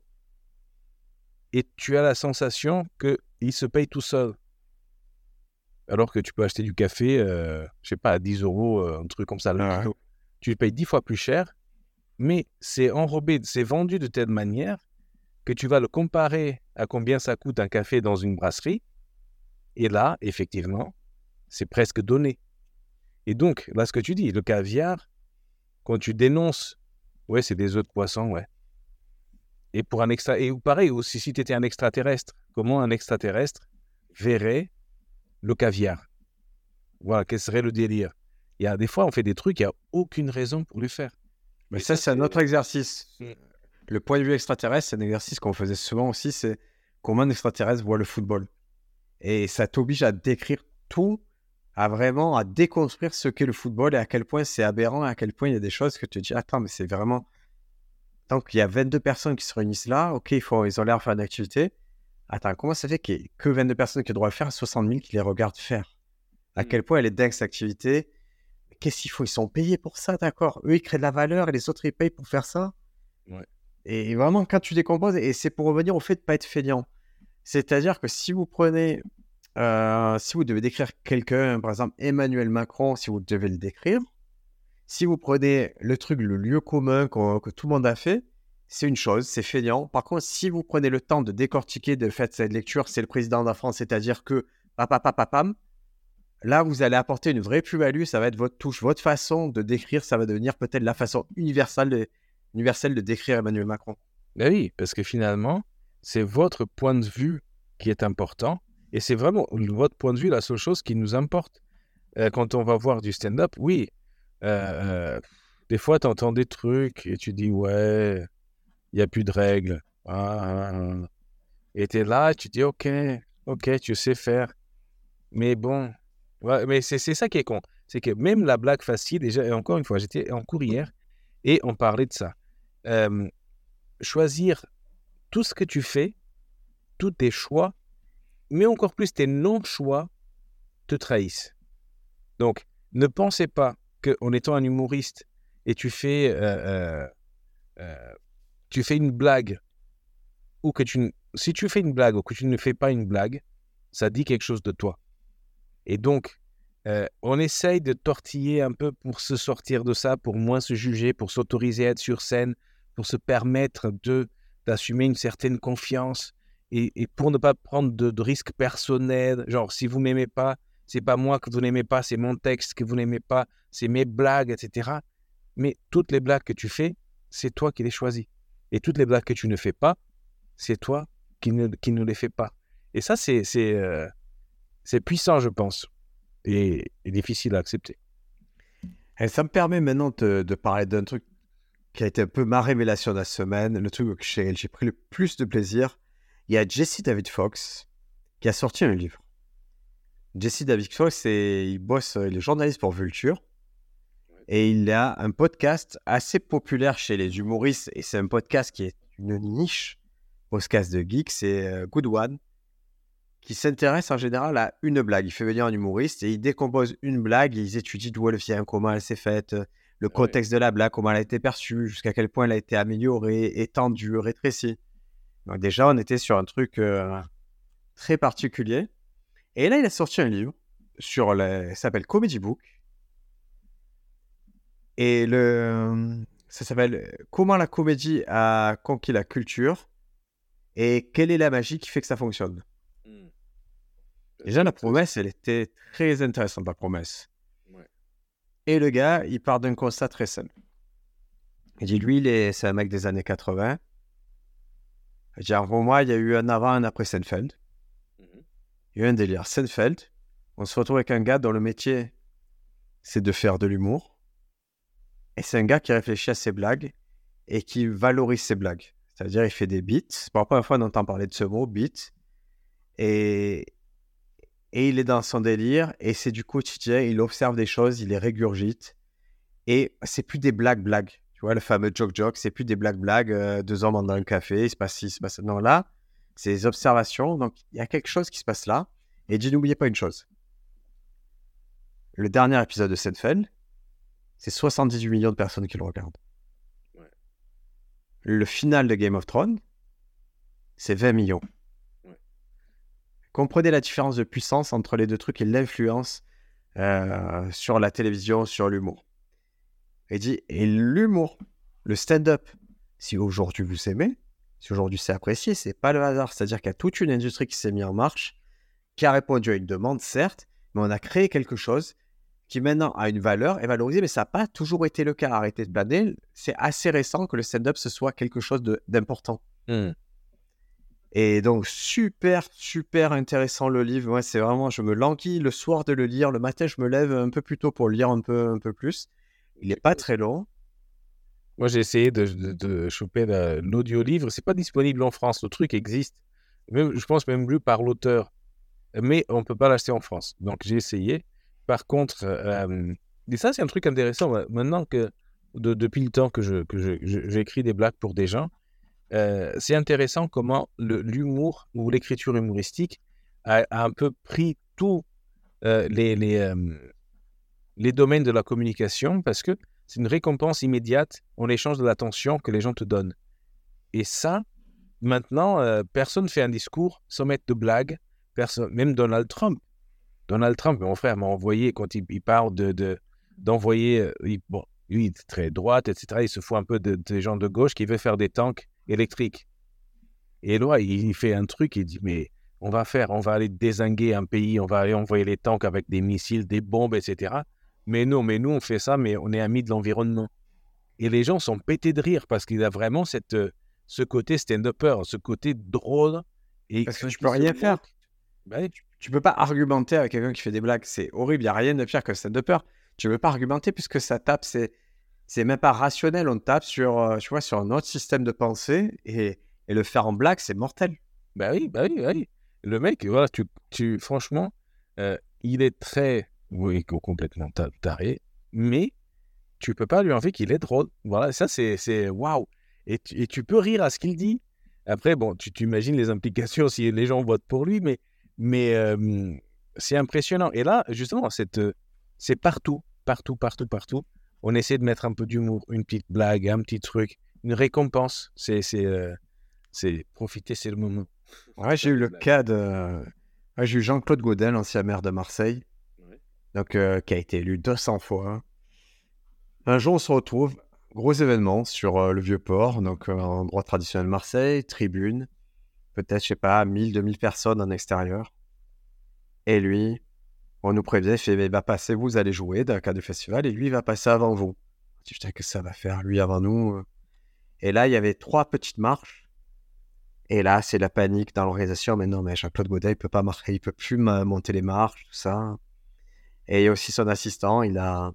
et tu as la sensation qu'il se paye tout seul. Alors que tu peux acheter du café, je sais pas, à 10 €, un truc comme ça, le kilo. Tu le payes 10 fois plus cher, mais c'est enrobé, c'est vendu de telle manière que tu vas le comparer à combien ça coûte un café dans une brasserie. Et là, effectivement, c'est presque donné. Et donc, là, ce que tu dis, le caviar, quand tu dénonces, ouais, c'est des œufs de poisson, ouais. Et pour et pareil, aussi, si tu étais un extraterrestre, comment un extraterrestre verrait le caviar? Voilà, quel serait le délire? Il y a des fois, on fait des trucs, il n'y a aucune raison pour le faire. Mais ça, c'est un autre exercice. Le point de vue extraterrestre, c'est un exercice qu'on faisait souvent aussi, c'est comment un extraterrestre voit le football. Et ça t'oblige à décrire tout, à déconstruire ce qu'est le football et à quel point c'est aberrant, à quel point il y a des choses que tu te dis, attends, mais c'est vraiment... Tant qu'il y a 22 personnes qui se réunissent là, ok, ils ont l'air de faire une activité. Attends, comment ça fait qu'il n'y ait que 22 personnes qui ont le droit de faire, 60 000 qui les regardent faire? À quel point elle est dingue cette activité? Qu'est-ce qu'il faut? Ils sont payés pour ça, d'accord? Eux, ils créent de la valeur et les autres, ils payent pour faire ça. Ouais. Et vraiment, quand tu décomposes, et c'est pour revenir au fait de ne pas être feignant. C'est-à-dire que si vous prenez... si vous devez décrire quelqu'un, par exemple Emmanuel Macron, si vous devez le décrire, si vous prenez le truc, le lieu commun que tout le monde a fait, c'est une chose, c'est feignant. Par contre, si vous prenez le temps de décortiquer, de faire cette lecture, c'est le président de la France, c'est-à-dire que papam, là, vous allez apporter une vraie plus-value, ça va être votre touche, votre façon de décrire, ça va devenir peut-être la façon universelle de décrire Emmanuel Macron. Ben oui, parce que finalement, c'est votre point de vue qui est important. Et c'est vraiment votre point de vue la seule chose qui nous importe. Quand on va voir du stand-up, oui, des fois, tu entends des trucs et tu dis, ouais, il n'y a plus de règles. Et tu es là, tu dis, ok, tu sais faire. Mais bon, ouais, mais c'est ça qui est con. C'est que même la blague facile, déjà, et encore une fois, j'étais en cours hier et on parlait de ça. Euh, Choisir tout ce que tu fais, tous tes choix, mais encore plus tes non-choix te trahissent. Donc, ne pensez pas qu'en étant un humoriste et tu fais une blague ou si tu fais une blague ou que tu ne fais pas une blague, ça dit quelque chose de toi. Et donc, on essaye de tortiller un peu pour se sortir de ça, pour moins se juger, pour s'autoriser à être sur scène, pour se permettre d'assumer une certaine confiance et pour ne pas prendre de risques personnels. Genre, si vous ne m'aimez pas, c'est pas moi que vous n'aimez pas, c'est mon texte que vous n'aimez pas, c'est mes blagues, etc. Mais toutes les blagues que tu fais, c'est toi qui les choisis. Et toutes les blagues que tu ne fais pas, c'est toi qui ne les fais pas. Et ça, c'est puissant, je pense, et difficile à accepter. Et ça me permet maintenant de parler d'un truc qui a été un peu ma révélation de la semaine, le truc que j'ai pris le plus de plaisir. Il y a Jesse David Fox qui a sorti un livre. Jesse David Fox, il est journaliste pour Vulture. Et il a un podcast assez populaire chez les humoristes. Et c'est un podcast qui est une niche podcast de geek. C'est Good One, qui s'intéresse en général à une blague. Il fait venir un humoriste et il décompose une blague. Et ils étudient d'où elle vient, comment elle s'est faite, le contexte de la blague, comment elle a été perçue, jusqu'à quel point elle a été améliorée, étendue, rétrécie. Donc déjà, on était sur un truc très particulier. Et là, il a sorti un livre ça s'appelle Comedy Book. Et ça s'appelle Comment la comédie a conquis la culture et quelle est la magie qui fait que ça fonctionne. Déjà, la promesse, elle était très intéressante, la promesse. Ouais. Et le gars, il part d'un constat très simple. Il dit, lui, c'est un mec des années 80. Il dit, pour moi, il y a eu un avant, un après Seinfeld. Il y a eu un délire. Seinfeld, on se retrouve avec un gars dont le métier, c'est de faire de l'humour. Et c'est un gars qui réfléchit à ses blagues et qui valorise ses blagues. C'est-à-dire, il fait des beats. C'est pas la première fois qu'on entend parler de ce mot, beat. Et il est dans son délire et c'est du quotidien. Il observe des choses, il les régurgite. Et c'est plus des blagues. Tu vois, le fameux joke, c'est plus des blagues. Deux hommes dans un café, il se passe ci, il se passe ça. Non, là, c'est des observations. Donc, il y a quelque chose qui se passe là. Et dis, n'oubliez pas une chose. Le dernier épisode de Seinfeld, c'est 78 millions de personnes qui le regardent. Ouais. Le final de Game of Thrones, c'est 20 millions. Ouais. Comprenez la différence de puissance entre les deux trucs et l'influence sur la télévision, sur l'humour. Et l'humour, le stand-up, si aujourd'hui vous aimez, si aujourd'hui c'est apprécié, c'est pas le hasard. C'est-à-dire qu'il y a toute une industrie qui s'est mise en marche, qui a répondu à une demande, certes, mais on a créé quelque chose qui maintenant a une valeur, est valorisé, mais ça n'a pas toujours été le cas. Arrêtez de blader, c'est assez récent que le stand-up, ce soit quelque chose d'important. Et donc, super, super intéressant le livre. Moi, c'est vraiment, je me languis le soir de le lire. Le matin, je me lève un peu plus tôt pour le lire un peu plus. Il n'est pas très long. Moi, j'ai essayé de choper l'audio-livre. C'est pas disponible en France. Le truc existe. Même, je pense même lu par l'auteur. Mais on ne peut pas l'acheter en France. Donc, j'ai essayé. Par contre, et ça, c'est un truc intéressant. Maintenant que, depuis le temps que j'écris des blagues pour des gens, c'est intéressant comment l'humour ou l'écriture humoristique a un peu pris tous les domaines de la communication parce que c'est une récompense immédiate en échange de l'attention que les gens te donnent. Et ça, maintenant, personne ne fait un discours sans mettre de blagues. Même Donald Trump, mon frère, m'a envoyé, quand il parle d'envoyer, bon, lui, il est très droite, etc., il se fout un peu des gens de gauche qui veulent faire des tanks électriques. Et là, il fait un truc, il dit, mais on va aller dézinguer un pays, on va aller envoyer les tanks avec des missiles, des bombes, etc. Mais non, on fait ça, mais on est amis de l'environnement. Et les gens sont pétés de rire parce qu'il a vraiment ce côté stand-upper, ce côté drôle. Et parce que tu peux rien faire. Ben, tu peux pas argumenter avec quelqu'un qui fait des blagues. C'est horrible, il n'y a rien de pire que stand-upper. Tu ne peux pas argumenter puisque ça tape, c'est même pas rationnel. On tape sur un autre système de pensée et le faire en blague, c'est mortel. Bah oui, bah oui, bah oui. Le mec, voilà, franchement, il est très, oui, complètement taré, mais tu peux pas lui enlever qu'il est drôle. Voilà, ça, c'est waouh. Et tu peux rire à ce qu'il dit. Après, bon, tu imagines les implications si les gens votent pour lui, mais c'est impressionnant. Et là, justement, c'est partout, partout, partout, partout. On essaie de mettre un peu d'humour, une petite blague, un petit truc, une récompense. C'est profiter, c'est le moment. Ouais, j'ai eu le cas de... Ouais, j'ai eu Jean-Claude Gaudin, l'ancien maire de Marseille, Ouais. donc, qui a été élu 200 fois. Un jour, on se retrouve, gros événement sur le Vieux-Port, donc endroit traditionnel de Marseille, tribune, peut-être, je sais pas, 1000, 2000 personnes en extérieur. Et lui, on nous prévient, il fait, mais il va passer, vous allez jouer dans le cadre du festival, et lui, il va passer avant vous. Je dis, putain, qu'est-ce que ça va faire, lui, avant nous? Et là, il y avait 3 petites marches. Et là, c'est la panique dans l'organisation. Mais non, mais Jean-Claude Gaudin, il peut pas marcher, il peut plus monter les marches, tout ça. Et il y a aussi son assistant,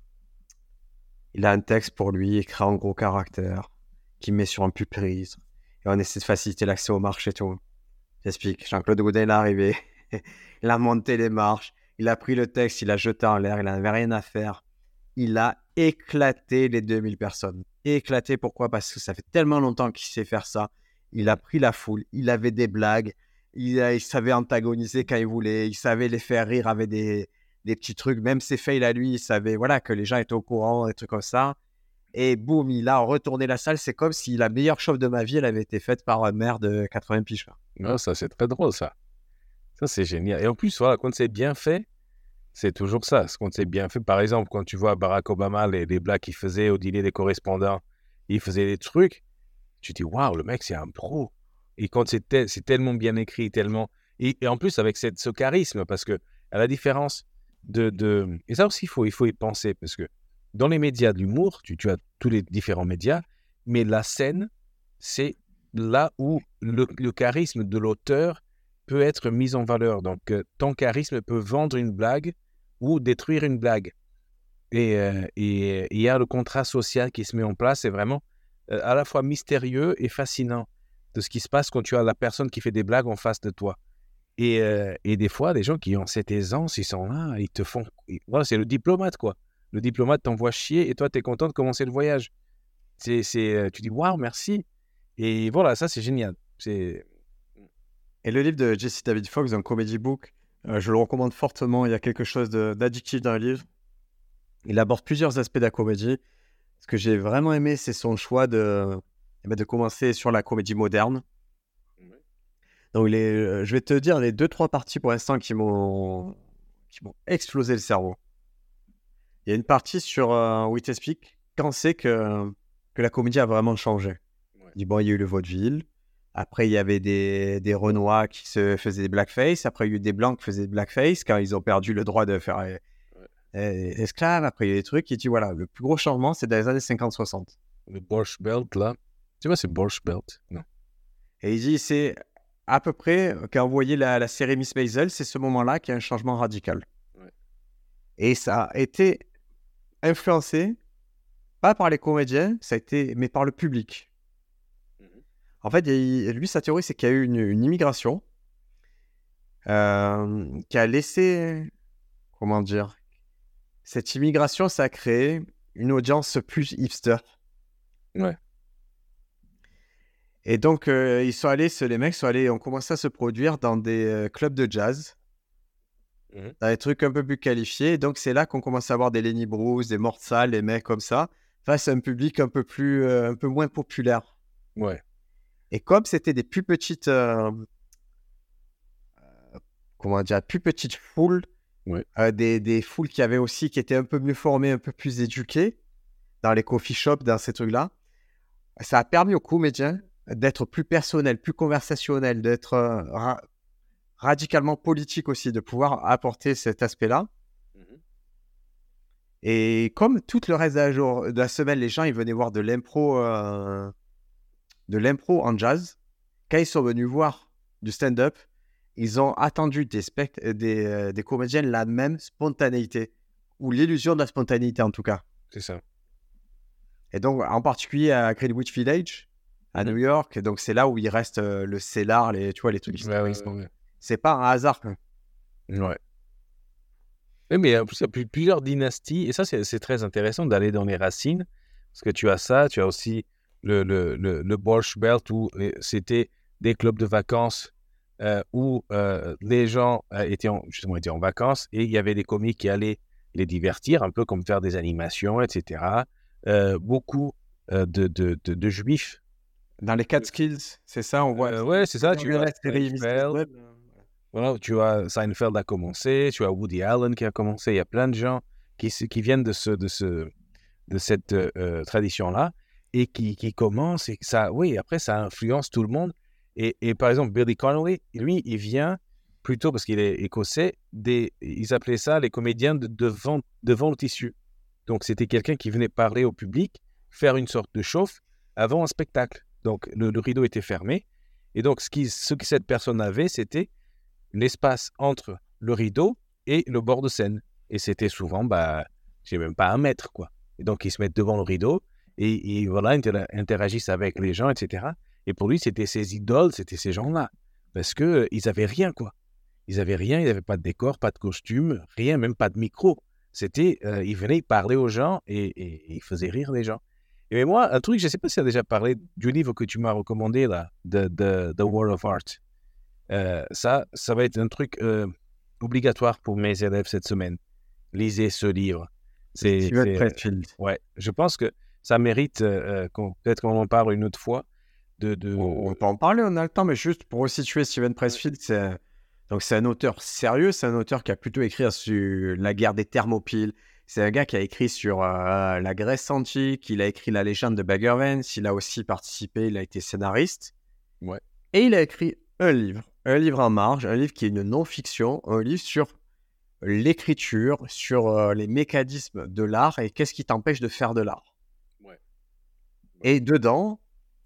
il a un texte pour lui, écrit en gros caractères, qu'il met sur un pupitre. Et on essaie de faciliter l'accès aux marches et tout. J'explique. Jean-Claude Gaudin, il est arrivé. Il a monté les marches. Il a pris le texte, il l'a jeté en l'air. Il n'avait rien à faire. Il a éclaté les 2000 personnes. Éclaté, pourquoi? Parce que ça fait tellement longtemps qu'il sait faire ça. Il a pris la foule. Il avait des blagues. Il savait antagoniser quand il voulait. Il savait les faire rire avec des petits trucs. Même ses fails à lui, il savait voilà, que les gens étaient au courant, des trucs comme ça. Et boum, il a retourné la salle. C'est comme si la meilleure chauffe de ma vie, elle avait été faite par un maire de 80 piges. Non, ça, c'est très drôle, ça. Ça, c'est génial. Et en plus, voilà, quand c'est bien fait, c'est toujours ça. Quand c'est bien fait, par exemple, quand tu vois Barack Obama, les blagues qu'il faisait au dîner des correspondants, il faisait des trucs, tu te dis, waouh, le mec, c'est un pro. Et quand c'est tellement bien écrit, tellement. Et en plus, avec ce charisme, parce que, à la différence Et ça aussi, il faut y penser, parce que dans les médias de l'humour, tu as tous les différents médias, mais la scène, c'est là où le charisme de l'auteur peut être mis en valeur. Donc, ton charisme peut vendre une blague ou détruire une blague. Et il y a le contrat social qui se met en place. C'est vraiment à la fois mystérieux et fascinant de ce qui se passe quand tu as la personne qui fait des blagues en face de toi. Et des fois, des gens qui ont cette aisance, ils sont là, ils te font... Voilà, c'est le diplomate, quoi. Le diplomate t'envoie chier et toi, tu es content de commencer le voyage. Tu dis, waouh, merci. Et voilà, ça, c'est génial. Et le livre de Jesse David Fox, un comedy book, je le recommande fortement. Il y a quelque chose d'addictif dans le livre. Il aborde plusieurs aspects de la comédie. Ce que j'ai vraiment aimé, c'est son choix de commencer sur la comédie moderne. Donc, je vais te dire les 2-3 parties pour l'instant qui m'ont explosé le cerveau. Il y a une partie où il t'explique quand c'est que la comédie a vraiment changé. Ouais. Il dit, bon, il y a eu le vaudeville. Après, il y avait des Renois qui se faisaient des blackface. Après, il y a eu des Blancs qui faisaient des blackface quand ils ont perdu le droit de faire esclaves. Après, il y a des trucs. Il dit, voilà, le plus gros changement, c'est dans les années 50-60. Le Borscht Belt, là. Tu vois, c'est Borscht Belt. Non. Et il dit, c'est à peu près, quand vous voyez la série Miss Maisel, c'est ce moment-là qu'il y a un changement radical. Ouais. Et ça a été influencé, pas par les comédiens, mais par le public. En fait, lui, sa théorie, c'est qu'il y a eu une immigration qui a laissé, comment dire, cette immigration, ça a créé une audience plus hipster. Ouais. Et donc, les mecs sont allés, ont commencé à se produire dans des clubs de jazz, dans des trucs un peu plus qualifiés. Et donc, c'est là qu'on commence à avoir des Lenny Bruce, des Mortsal, des mecs comme ça, face à un public un peu moins populaire. Ouais. Et comme c'était des plus petites, plus petites foules, Ouais. des foules qui étaient un peu mieux formées, un peu plus éduquées, dans les coffee shops, dans ces trucs-là, ça a permis aux comédiens d'être plus personnels, plus conversationnels, d'être radicalement politiques aussi, de pouvoir apporter cet aspect-là. Et comme tout le reste de la semaine, les gens ils venaient voir de l'impro en jazz. Quand ils sont venus voir du stand-up, ils ont attendu des comédiens la même spontanéité, ou l'illusion de la spontanéité en tout cas. C'est ça. Et donc, en particulier à Greenwich Village, à New York. Et donc, c'est là où il reste le cellar, tu vois, les trucs historiques. Ouais. C'est pas un hasard, quoi. Ouais. Oui, mais en plus, il y a plusieurs dynasties. Et ça, c'est très intéressant d'aller dans les racines. Parce que tu as ça, tu as aussi le Borscht Belt où c'était des clubs de vacances où les gens étaient en vacances et il y avait des comiques qui allaient les divertir, un peu comme faire des animations, etc. Beaucoup de juifs. Dans les Catskills, c'est ça, on voit. Ouais, c'est ça. Tu as la série Seinfeld. Voilà, tu as Seinfeld a commencé, tu as Woody Allen qui a commencé. Il y a plein de gens qui viennent de cette tradition-là et qui commencent. Et ça, oui, après, ça influence tout le monde. Et par exemple, Billy Connolly, lui, il vient plutôt, parce qu'il est écossais, ils appelaient ça les comédiens devant le tissu. Donc, c'était quelqu'un qui venait parler au public, faire une sorte de chauffe avant un spectacle. Donc, le rideau était fermé. Et donc, ce que cette personne avait, c'était l'espace entre le rideau et le bord de scène. Et c'était souvent, j'ai même pas 1 mètre, quoi. Et donc, ils se mettent devant le rideau et voilà, interagissent avec les gens, etc. Et pour lui, c'était ses idoles, c'était ces gens-là. Parce qu'ils n'avaient rien, quoi. Ils n'avaient rien, ils n'avaient pas de décor, pas de costume, rien, même pas de micro. C'était, ils venaient parler aux gens et ils faisaient rire les gens. Et moi, un truc, je ne sais pas si tu as déjà parlé du livre que tu m'as recommandé, là, The War of Art. Ça va être un truc obligatoire pour mes élèves cette semaine. Lisez ce livre. Steven Pressfield. Ouais, je pense que ça mérite peut-être qu'on en parle une autre fois. On peut en parler, on a le temps, mais juste pour resituer Steven Pressfield, c'est un auteur sérieux, c'est un auteur qui a plutôt écrit sur la guerre des Thermopyles. C'est un gars qui a écrit sur la Grèce antique, il a écrit la légende de Bagger Vance, il a aussi participé, il a été scénariste. Ouais. Et il a écrit un livre en marge, un livre qui est une non-fiction, un livre sur l'écriture, sur les mécanismes de l'art et qu'est-ce qui t'empêche de faire de l'art. Ouais. Et dedans,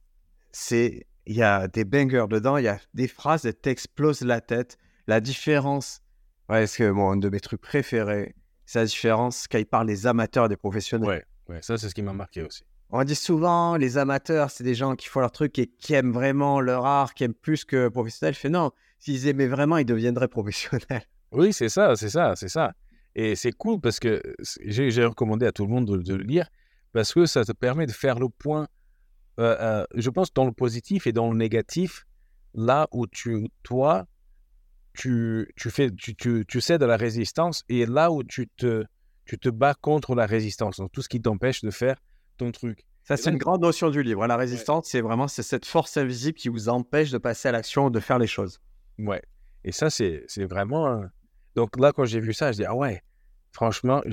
il y a des bangers dedans, il y a des phrases qui t'explosent la tête. La différence, un de mes trucs préférés, c'est la différence quand il parle des amateurs et des professionnels. Ouais, ça c'est ce qui m'a marqué aussi. On dit souvent, les amateurs, c'est des gens qui font leur truc et qui aiment vraiment leur art, qui aiment plus que professionnels. Je fais non, s'ils aimaient vraiment, ils deviendraient professionnels. Oui, c'est ça. Et c'est cool parce que j'ai recommandé à tout le monde de le lire parce que ça te permet de faire le point, je pense, dans le positif et dans le négatif, là où tu cèdes à la résistance et là où tu te bats contre la résistance, donc tout ce qui t'empêche de faire ton truc. Ça, c'est une grande notion du livre. La résistance, c'est cette force invisible qui vous empêche de passer à l'action, de faire les choses. Ouais. Et ça, c'est vraiment... Donc là, quand j'ai vu ça, je dis, ah ouais, franchement,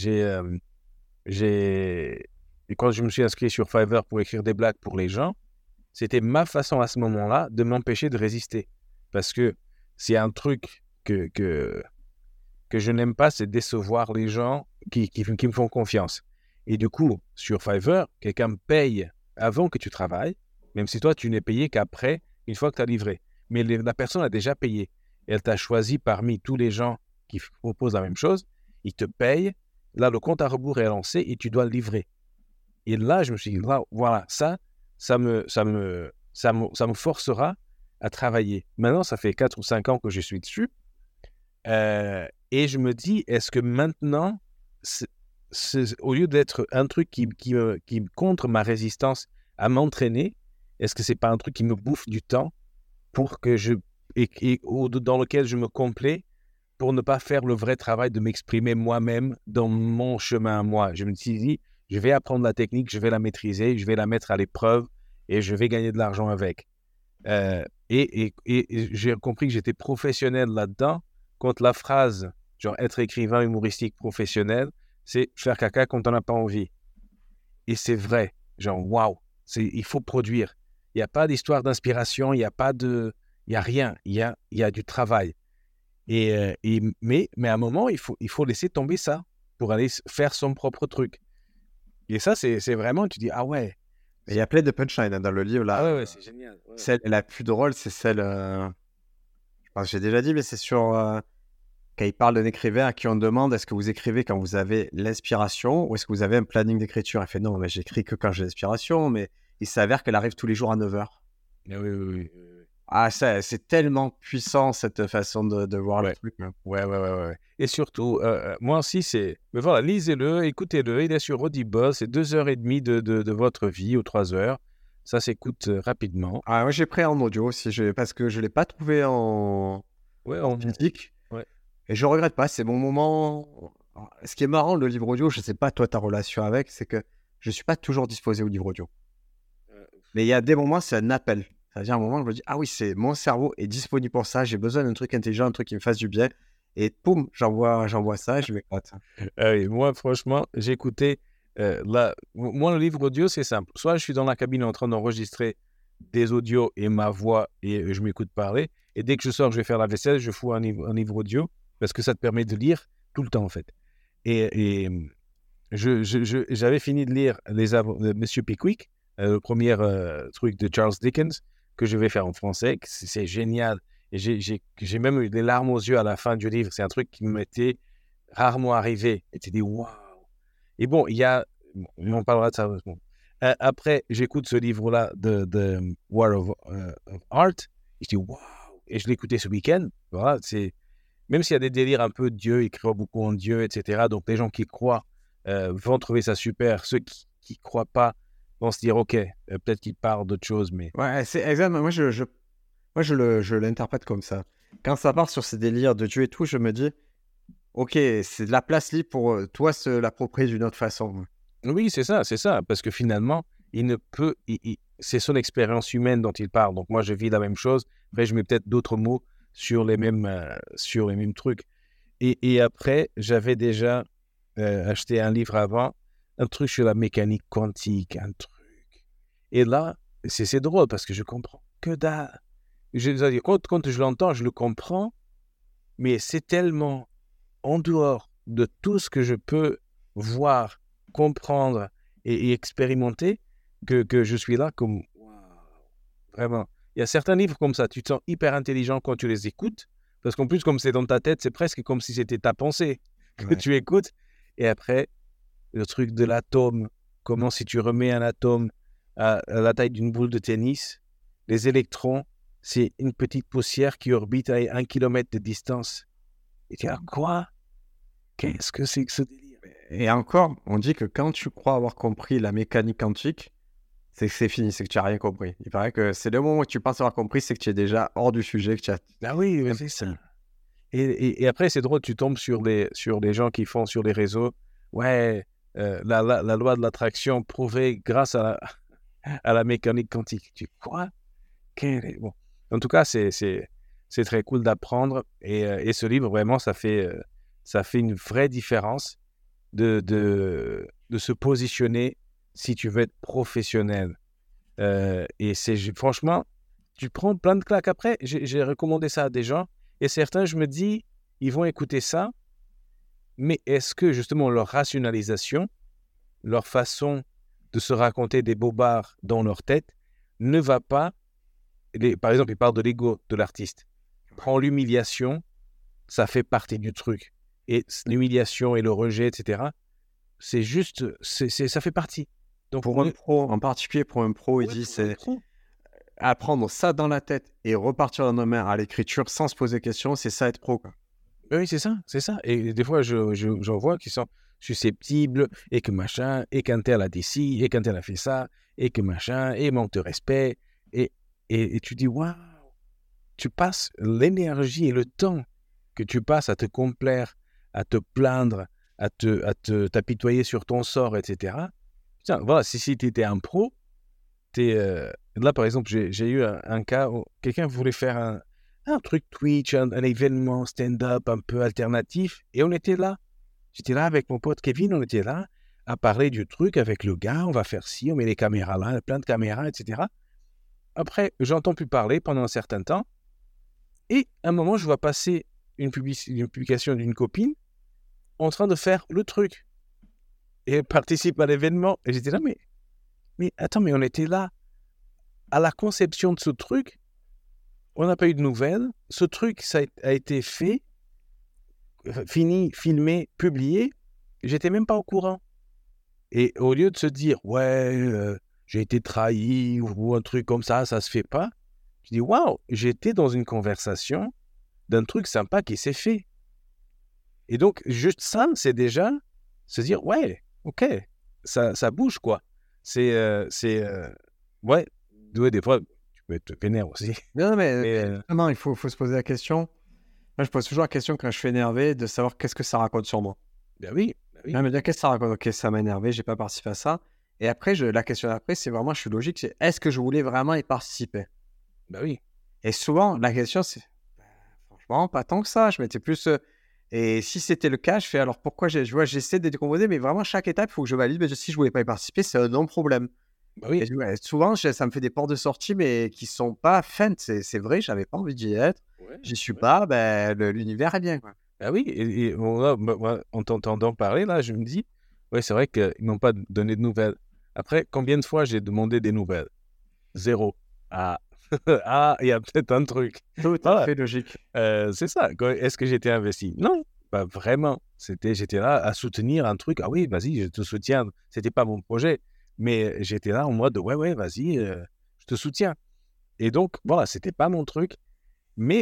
et quand je me suis inscrit sur Fiverr pour écrire des blagues pour les gens, c'était ma façon à ce moment-là de m'empêcher de résister. Parce que s'il y a un truc que je n'aime pas, c'est décevoir les gens qui me font confiance. Et du coup, sur Fiverr, quelqu'un me paye avant que tu travailles, même si toi, tu n'es payé qu'après, une fois que tu as livré. Mais la personne a déjà payé. Elle t'a choisi parmi tous les gens qui proposent la même chose. Ils te payent. Là, le compte à rebours est lancé et tu dois le livrer. Et là, je me suis dit, voilà, ça me forcera à travailler. Maintenant, ça fait 4 ou 5 ans que je suis dessus. Et je me dis, est-ce que maintenant, au lieu d'être un truc qui contre ma résistance à m'entraîner, est-ce que c'est pas un truc qui me bouffe du temps pour que dans lequel je me complais pour ne pas faire le vrai travail de m'exprimer moi-même dans mon chemin à moi. Je me suis dit, je vais apprendre la technique, je vais la maîtriser, je vais la mettre à l'épreuve et je vais gagner de l'argent avec. Et j'ai compris que j'étais professionnel là-dedans quand la phrase, genre être écrivain humoristique professionnel, c'est faire caca quand on n'a pas envie. Et c'est vrai, genre waouh, il faut produire. Il n'y a pas d'histoire d'inspiration, il n'y a rien, il y a du travail. Mais à un moment, il faut laisser tomber ça pour aller faire son propre truc. Et ça, c'est vraiment, tu dis, ah ouais. Il y a plein de punchlines dans le livre, là. Ah ouais, c'est génial. Ouais. Celle la plus drôle, c'est celle, je pense que j'ai déjà dit, mais c'est sur quand il parle d'un écrivain à qui on demande est-ce que vous écrivez quand vous avez l'inspiration ou est-ce que vous avez un planning d'écriture. Il fait non, mais j'écris que quand j'ai l'inspiration, mais il s'avère qu'elle arrive tous les jours à 9h. Oui, oui, oui. Ah, c'est tellement puissant, cette façon de voir le Ouais. truc. Hein. Ouais. Et surtout, moi aussi, mais voilà, lisez-le, écoutez-le. Il est sur Audible, c'est 2h30 de votre vie ou 3 heures. Ça s'écoute rapidement. Ah, moi, j'ai pris en audio aussi, parce que je ne l'ai pas trouvé en Ouais, physique. ouais. Et je regrette pas, c'est mon moment. Ce qui est marrant, le livre audio, je sais pas toi ta relation avec, c'est que je suis pas toujours disposé au livre audio. Mais il y a des moments, c'est un appel. C'est-à-dire un moment, je me dis, ah oui, c'est mon cerveau est disponible pour ça, j'ai besoin d'un truc intelligent, un truc qui me fasse du bien. Et poum, j'envoie ça, je m'éclate. Oui, moi, franchement, j'ai écouté. Moi, le livre audio, c'est simple. Soit je suis dans la cabine en train d'enregistrer des audios et ma voix et je m'écoute parler. Et dès que je sors, je vais faire la vaisselle, je fous un livre audio parce que ça te permet de lire tout le temps, en fait. Et j'avais fini de lire Monsieur Pickwick, le premier truc de Charles Dickens, que je vais faire en français. C'est génial. Et j'ai même eu des larmes aux yeux à la fin du livre. C'est un truc qui m'était rarement arrivé. Et tu dis, waouh. Et bon, on parlera de ça. Bon. Après, j'écoute ce livre-là de War of Art. Et je dis, waouh. Et je l'ai écouté ce week-end. Voilà, même s'il y a des délires un peu de Dieu, il croit beaucoup en Dieu, etc. Donc, les gens qui croient vont trouver ça super. Ceux qui ne croient pas vont se dire, OK, peut-être qu'ils parlent d'autre chose. Mais... Ouais, c'est exact. Moi, je l'interprète comme ça. Quand ça part sur ces délires de Dieu et tout, je me dis, ok, c'est de la place libre pour toi se l'approprier d'une autre façon. Oui, c'est ça. Parce que finalement, c'est son expérience humaine dont il parle. Donc moi, je vis la même chose. Après, je mets peut-être d'autres mots sur les mêmes trucs. Et après, j'avais déjà acheté un livre avant, un truc sur la mécanique quantique, un truc. Et là, c'est drôle parce que je comprends que dalle. Quand je l'entends, je le comprends, mais c'est tellement en dehors de tout ce que je peux voir, comprendre et expérimenter que je suis là comme wow, vraiment. Il y a certains livres comme ça, tu te sens hyper intelligent quand tu les écoutes, parce qu'en plus, comme c'est dans ta tête, c'est presque comme si c'était ta pensée que tu écoutes. Et après, le truc de l'atome, comment si tu remets un atome à la taille d'une boule de tennis, les électrons, c'est une petite poussière qui orbite à 1 kilomètre de distance. Et tu dis, quoi? Qu'est-ce que c'est que ce délire? Et encore, on dit que quand tu crois avoir compris la mécanique quantique, c'est que c'est fini, c'est que tu n'as rien compris. Il paraît que c'est le moment où tu penses avoir compris, c'est que tu es déjà hors du sujet. Que tu as... Ah oui, c'est ça. Et après, c'est drôle, tu tombes sur les gens qui font sur les réseaux. Ouais, la loi de l'attraction prouvée grâce à la mécanique quantique. Tu quoi? Bon. En tout cas, c'est très cool d'apprendre. Et ce livre, vraiment, ça fait une vraie différence de se positionner si tu veux être professionnel. Et franchement, tu prends plein de claques. Après, j'ai recommandé ça à des gens et certains, je me dis, ils vont écouter ça, mais est-ce que justement leur rationalisation, leur façon de se raconter des bobards dans leur tête ne va pas, par exemple, ils parlent de l'ego de l'artiste. Prends l'humiliation, ça fait partie du truc. Et l'humiliation et le rejet, etc., c'est juste, ça fait partie. Donc, pour un pro, en particulier pour un pro, il dit c'est apprendre ça dans la tête et repartir dans nos mains à l'écriture sans se poser question, c'est ça être pro. Quoi. Oui, c'est ça. Et des fois, j'en vois qui sont susceptibles et que machin, et qu'un tel a dit ci, et qu'un tel a fait ça, et que machin, et manque de respect. Et tu dis, waouh, tu passes l'énergie et le temps que tu passes à te complaire, à te plaindre, à t'apitoyer sur ton sort, etc. Tiens, voilà, si tu étais un pro, là, par exemple, j'ai eu un cas où quelqu'un voulait faire un truc Twitch, un événement stand-up un peu alternatif, et on était là. J'étais là avec mon pote Kevin, on était là à parler du truc avec le gars, on va faire ci, on met les caméras là, plein de caméras, etc. Après, j'entends plus parler pendant un certain temps, et à un moment, je vois passer une publication d'une copine en train de faire le truc, et elle participe à l'événement, et j'étais là, mais attends, mais on était là à la conception de ce truc, on n'a pas eu de nouvelles, ce truc ça a été fait, fini, filmé, publié, j'étais même pas au courant. Et au lieu de se dire, ouais, j'ai été trahi ou un truc comme ça se fait pas. Je dis, waouh, j'étais dans une conversation d'un truc sympa qui s'est fait. Et donc, juste ça, c'est déjà se dire, ouais, ok, ça bouge, quoi. Ouais, des fois, tu peux être vénère aussi. Non, mais Mais, justement, il faut se poser la question. Moi, je pose toujours la question quand je suis énervé de savoir qu'est-ce que ça raconte sur moi. ben oui, Non, mais dire qu'est-ce que ça raconte? Ok, ça m'a énervé, j'ai pas participé à ça. Et après, la question d'après, c'est vraiment, je suis logique, c'est est-ce que je voulais vraiment y participer? ben oui. Et souvent, la question, c'est franchement, pas tant que ça. Je m'étais plus. Et si c'était le cas, je fais alors pourquoi j'essaie de décomposer, mais vraiment, chaque étape, il faut que je valide. Mais si je voulais pas y participer, c'est un non-problème. Ben oui, Et ouais, souvent, ça me fait des portes de sortie, mais qui sont pas feintes. C'est vrai, j'avais pas envie d'y être. ouais, J'y suis ouais. pas, ben, l'univers est bien, quoi. Ben oui, et moi, en t'entendant parler, là, je me dis, ouais, c'est vrai qu'ils m'ont pas donné de nouvelles. Après, combien de fois j'ai demandé des nouvelles? 0. Ah, ah, il y a peut-être un truc. Tout à Voilà. fait logique. C'est ça. Est-ce que j'étais investi? Non, pas vraiment. J'étais là à soutenir un truc. Ah oui, vas-y, je te soutiens. C'était pas mon projet, mais j'étais là en mode ouais, vas-y, je te soutiens. Et donc voilà, c'était pas mon truc, mais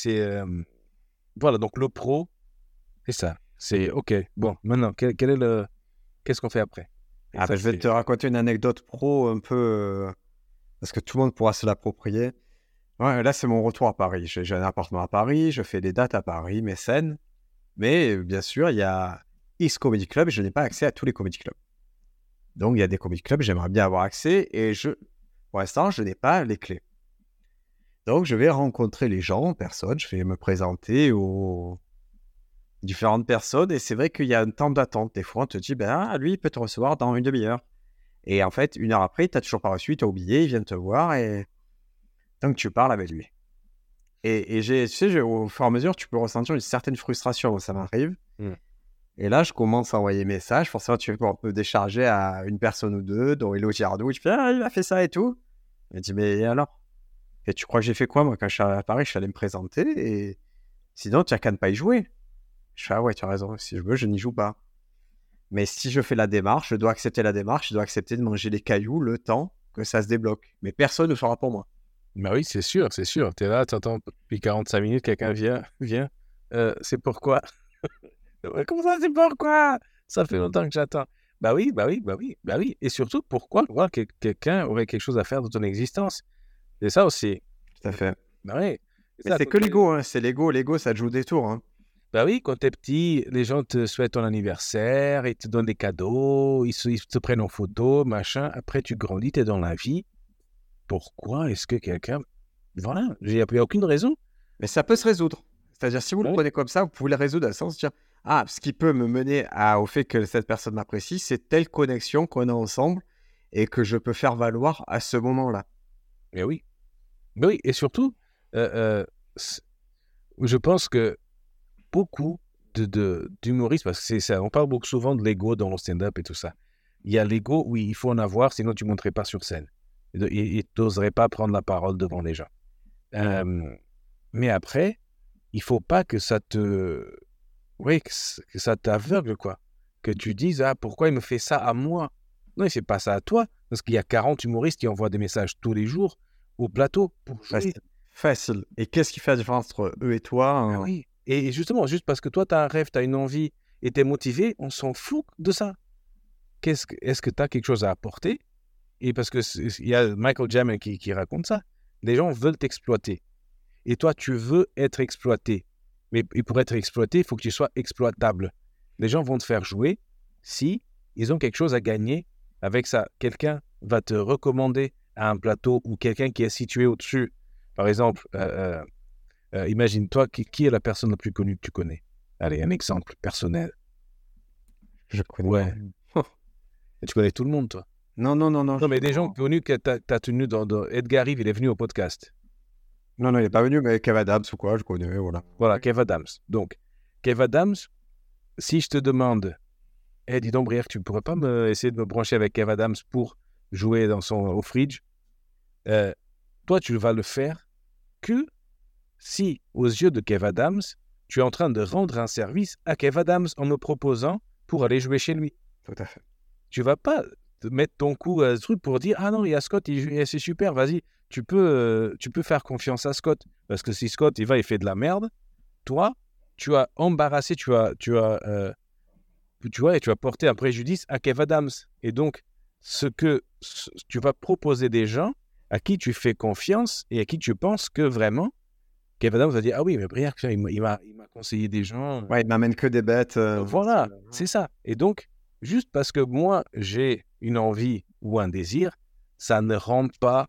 voilà. Donc le pro, c'est ça. C'est ok. Bon, maintenant, qu'est-ce qu'on fait après? Et Ah, ça, ben, je vais te raconter une anecdote pro un peu, parce que tout le monde pourra se l'approprier. Ouais, là, c'est mon retour à Paris. J'ai un appartement à Paris, je fais des dates à Paris, mes scènes. Mais bien sûr, il y a X Comedy Club et je n'ai pas accès à tous les comedy clubs. Donc, il y a des comedy clubs, j'aimerais bien avoir accès et pour l'instant, je n'ai pas les clés. Donc, je vais rencontrer les gens en personne, je vais me présenter aux différentes personnes et c'est vrai qu'il y a un temps d'attente. Des fois, on te dit, ben, lui, il peut te recevoir dans une demi-heure. Et en fait, une heure après, tu n'as toujours pas reçu, tu as oublié, il vient te voir et donc tu parles avec lui. Et tu sais, au fur et à mesure, tu peux ressentir une certaine frustration, ça m'arrive. Mm. Et là, je commence à envoyer des messages. Forcément, tu fais pour un peu décharger à une personne ou deux, dont Hello Girardot. Je fais, ah, il a fait ça et tout. Il me dit, mais et alors? Et tu crois que j'ai fait quoi, moi, quand je suis arrivé à Paris, je suis allé me présenter et sinon, tu n'as qu'à ne pas y jouer. Je fais, ah ouais, tu as raison. Si je veux, je n'y joue pas. Mais si je fais la démarche, je dois accepter la démarche, je dois accepter de manger les cailloux le temps que ça se débloque. Mais personne ne fera pour moi. Bah oui, c'est sûr, c'est sûr. Tu es là, tu entends depuis 45 minutes, quelqu'un vient. C'est pourquoi? Ouais, comment ça, c'est pourquoi? Ça fait longtemps que j'attends. Bah oui, bah oui, bah oui, bah oui. Et surtout, pourquoi quelqu'un aurait quelque chose à faire de ton existence? C'est ça aussi. Tout à fait. Bah oui. Mais c'est que l'ego, hein. C'est l'ego. L'ego, ça te joue des tours, hein. Bah oui, quand t'es petit, les gens te souhaitent ton anniversaire, ils te donnent des cadeaux, ils te prennent en photo, machin. Après, tu grandis, t'es dans la vie. Pourquoi est-ce que quelqu'un... Voilà, il n'y a aucune raison. Mais ça peut se résoudre. C'est-à-dire, si vous le Oui. prenez comme ça, vous pouvez le résoudre à le sens de dire, ah, ce qui peut me mener au fait que cette personne m'apprécie, c'est telle connexion qu'on a ensemble et que je peux faire valoir à ce moment-là. Mais oui. Mais oui, et surtout, je pense que beaucoup d'humoristes, parce que c'est ça, on parle beaucoup souvent de l'ego dans le stand-up et tout ça. Il y a l'ego, oui, il faut en avoir, sinon tu ne monterais pas sur scène. Et tu n'oserais pas prendre la parole devant les gens. Mais après, il ne faut pas que ça te... Oui, que ça t'aveugle, quoi. Que tu dises, ah, pourquoi il me fait ça à moi? Non, il ne fait pas ça à toi, parce qu'il y a 40 humoristes qui envoient des messages tous les jours au plateau pour jouer. Facile. Facile. Et qu'est-ce qui fait la différence entre eux et toi, Ah hein? oui. Et justement, juste parce que toi, tu as un rêve, tu as une envie et tu es motivé, on s'en fout de ça. Est-ce que tu as quelque chose à apporter? Et parce qu'il y a Michael Jamin qui raconte ça. Les gens veulent t'exploiter. Et toi, tu veux être exploité. Mais pour être exploité, il faut que tu sois exploitable. Les gens vont te faire jouer si ils ont quelque chose à gagner avec ça. Quelqu'un va te recommander à un plateau ou quelqu'un qui est situé au-dessus. Par exemple, imagine-toi qui est la personne la plus connue que tu connais. Allez, un exemple personnel. Je connais Ouais. pas. Et tu connais tout le monde, toi. Non. Non, mais des gens connus que tu as tenu dans Edgar Rive, il est venu au podcast. Non, il n'est pas venu, mais Kev Adams ou quoi, je connais, voilà. Voilà, Kev Adams. Donc, Kev Adams, si je te demande, dis donc, Brière, tu ne pourrais pas essayer de me brancher avec Kev Adams pour jouer au fridge? Toi, tu vas le faire que si, aux yeux de Kev Adams, tu es en train de rendre un service à Kev Adams en me proposant pour aller jouer chez lui. Tout à fait. Tu vas pas... mettre ton coup à ce truc pour dire ah non, il y a Scott, c'est super, vas-y, tu peux faire confiance à Scott. Parce que si Scott, il fait de la merde, toi, tu as embarrassé, tu vois, et tu vas porter un préjudice à Kev Adams. Et donc, tu vas proposer des gens à qui tu fais confiance et à qui tu penses que vraiment, Kev Adams va dire ah oui, mais Briac, il m'a conseillé des gens. Ouais, il m'amène que des bêtes. Voilà, c'est ça. Et donc, juste parce que moi, j'ai une envie ou un désir, ça ne rend pas,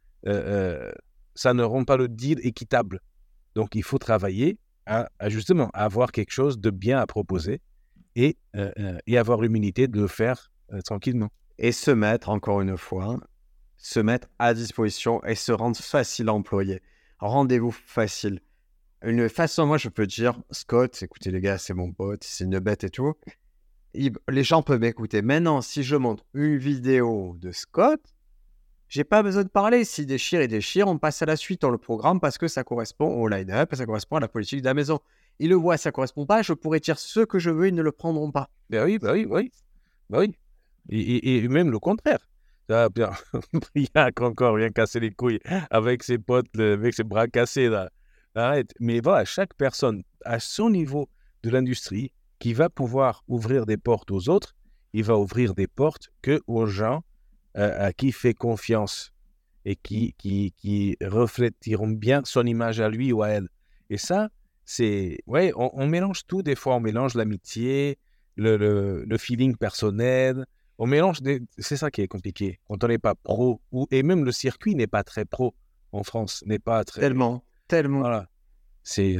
le deal équitable. Donc, il faut travailler à justement avoir quelque chose de bien à proposer et avoir l'humilité de le faire tranquillement. Et se mettre, encore une fois, se mettre à disposition et se rendre facile à employer. Rendez-vous facile. Une façon, moi, je peux dire, Scott, écoutez les gars, c'est mon pote, c'est une bête et tout. Les gens peuvent m'écouter. Maintenant, si je montre une vidéo de Scott, j'ai pas besoin de parler. S'il déchire, il déchire. On passe à la suite dans le programme parce que ça correspond au line-up, ça correspond à la politique de la maison. Ils le voient, ça correspond pas. Je pourrais dire ce que je veux, ils ne le prendront pas. Ben oui. Et même le contraire. Briac encore vient casser les couilles avec ses potes, avec ses bras cassés là. Arrête. Mais voilà, chaque personne à son niveau de l'industrie qui va pouvoir ouvrir des portes aux autres, il va ouvrir des portes que aux gens à qui il fait confiance et qui reflèteront bien son image à lui ou à elle. Et ça, c'est... Ouais, on mélange tout des fois. On mélange l'amitié, le feeling personnel. On mélange C'est ça qui est compliqué. Quand on n'est pas pro, et même le circuit n'est pas très pro en France, n'est pas très... Tellement. Voilà. C'est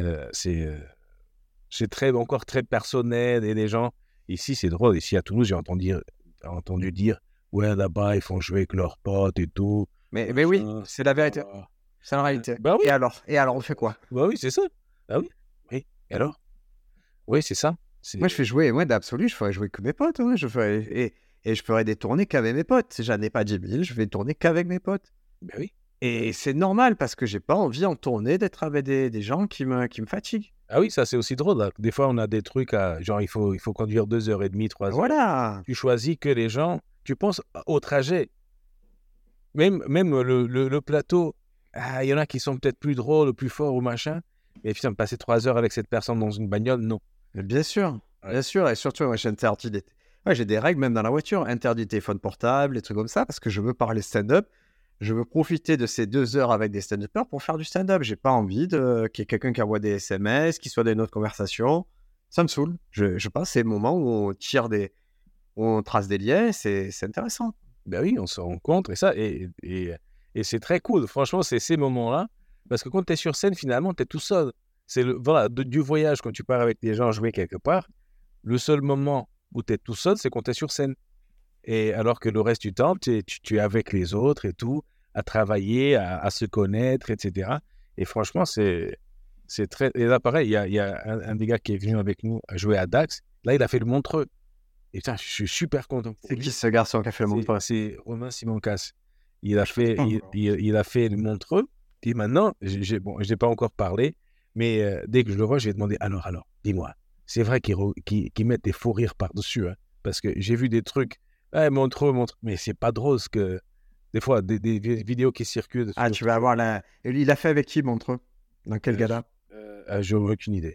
encore très personnel et les gens... Ici, c'est drôle. Ici, à Toulouse, j'ai entendu dire ouais, là-bas, ils font jouer avec leurs potes et tout. Mais oui, c'est la vérité. C'est la réalité. Bah oui. Et alors, on fait quoi? Bah oui, c'est ça. Ah oui. Oui. Et alors? Oui, c'est ça. Moi, je fais jouer, moi, d'absolu, je ferais jouer que mes potes. Ouais. Et je ferais des tournées qu'avec mes potes. J'en ai pas 10 000, je vais tourner qu'avec mes potes. Bah oui. Et c'est normal parce que j'ai pas envie en tournée d'être avec des gens qui me fatiguent. Ah oui, ça c'est aussi drôle. Là. Des fois, on a des trucs genre il faut conduire 2h30, 3h. Voilà. Tu choisis que les gens, tu penses au trajet. Même le plateau, il y en a qui sont peut-être plus drôles, plus forts ou machin. Mais putain, passer 3 heures avec cette personne dans une bagnole, non. Mais bien sûr. Et surtout, moi, j'ai des règles même dans la voiture. Interdit téléphone portable, des trucs comme ça, parce que je veux parler stand-up. Je veux profiter de ces 2 heures avec des stand-uppers pour faire du stand-up. J'ai pas envie qu'il y ait quelqu'un qui envoie des SMS, qui soit dans une autre conversation. Ça me saoule. Je pense que c'est le moment où on trace des liens. C'est intéressant. Ben oui, on se rencontre et ça. Et c'est très cool. Franchement, c'est ces moments-là. Parce que quand tu es sur scène, finalement, tu es tout seul. C'est du voyage, quand tu pars avec des gens jouer quelque part, le seul moment où tu es tout seul, c'est quand tu es sur scène. Et alors que le reste du temps, tu es avec les autres et tout, à travailler, à se connaître, etc. Et franchement, c'est très... Et là, pareil, il y a un des gars qui est venu avec nous à jouer à Dax. Là, il a fait le Montreux. Et putain, je suis super content. C'est qui ce garçon qui a fait le Montreux? C'est Romain Simon-Casse. Il a fait le Montreux. Et maintenant, je n'ai pas encore parlé, mais dès que je le vois, je vais demander alors, dis-moi, c'est vrai qu'ils mettent des faux rires par-dessus, hein, parce que j'ai vu des trucs, Montreux, mais c'est pas drôle, ce que des fois, des vidéos qui circulent. Ah, tu vas avoir Il a fait avec qui, Montreux? Dans quel gala? Je n'ai aucune idée.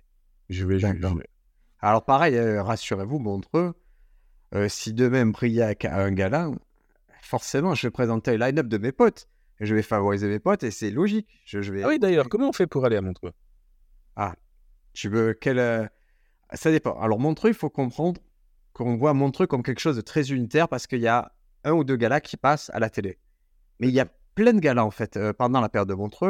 Alors pareil, rassurez-vous, Montreux, si demain Briac a un gala, forcément, je vais présenter le line-up de mes potes. Je vais favoriser mes potes et c'est logique. Ah oui, d'ailleurs, comment on fait pour aller à Montreux? Ah, tu veux Ça dépend. Alors, Montreux, il faut comprendre qu'on voit Montreux comme quelque chose de très unitaire parce qu'il y a 1 ou 2 galas qui passent à la télé. Mais il y a plein de galas, en fait. Pendant la période de Montreux,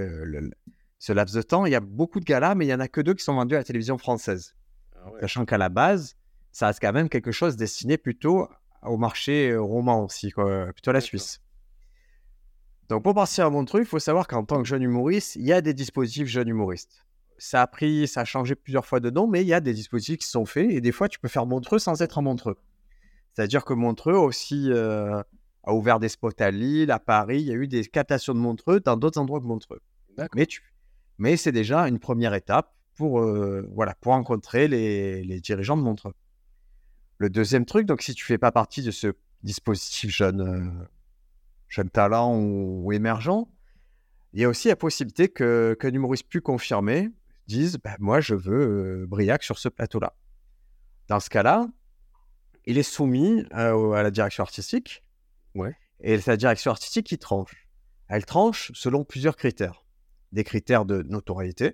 ce laps de temps, il y a beaucoup de galas, mais il n'y en a que 2 qui sont vendus à la télévision française. Ah ouais. Sachant qu'à la base, ça reste quand même quelque chose destiné plutôt au marché roman aussi, plutôt à la Suisse. Donc, pour partir à Montreux, il faut savoir qu'en tant que jeune humoriste, il y a des dispositifs jeunes humoristes. Ça a changé plusieurs fois de nom, mais il y a des dispositifs qui sont faits et des fois, tu peux faire Montreux sans être à Montreux. C'est-à-dire que Montreux aussi a ouvert des spots à Lille, à Paris. Il y a eu des captations de Montreux dans d'autres endroits que Montreux. Mais c'est déjà une première étape pour rencontrer les dirigeants de Montreux. Le deuxième truc, donc si tu ne fais pas partie de ce dispositif jeune talent ou émergent. Il y a aussi la possibilité qu'un humoriste plus confirmé dise moi, je veux Briac sur ce plateau-là. Dans ce cas-là, il est soumis à la direction artistique. Ouais. Et c'est la direction artistique qui tranche. Elle tranche selon plusieurs critères. Des critères de notoriété,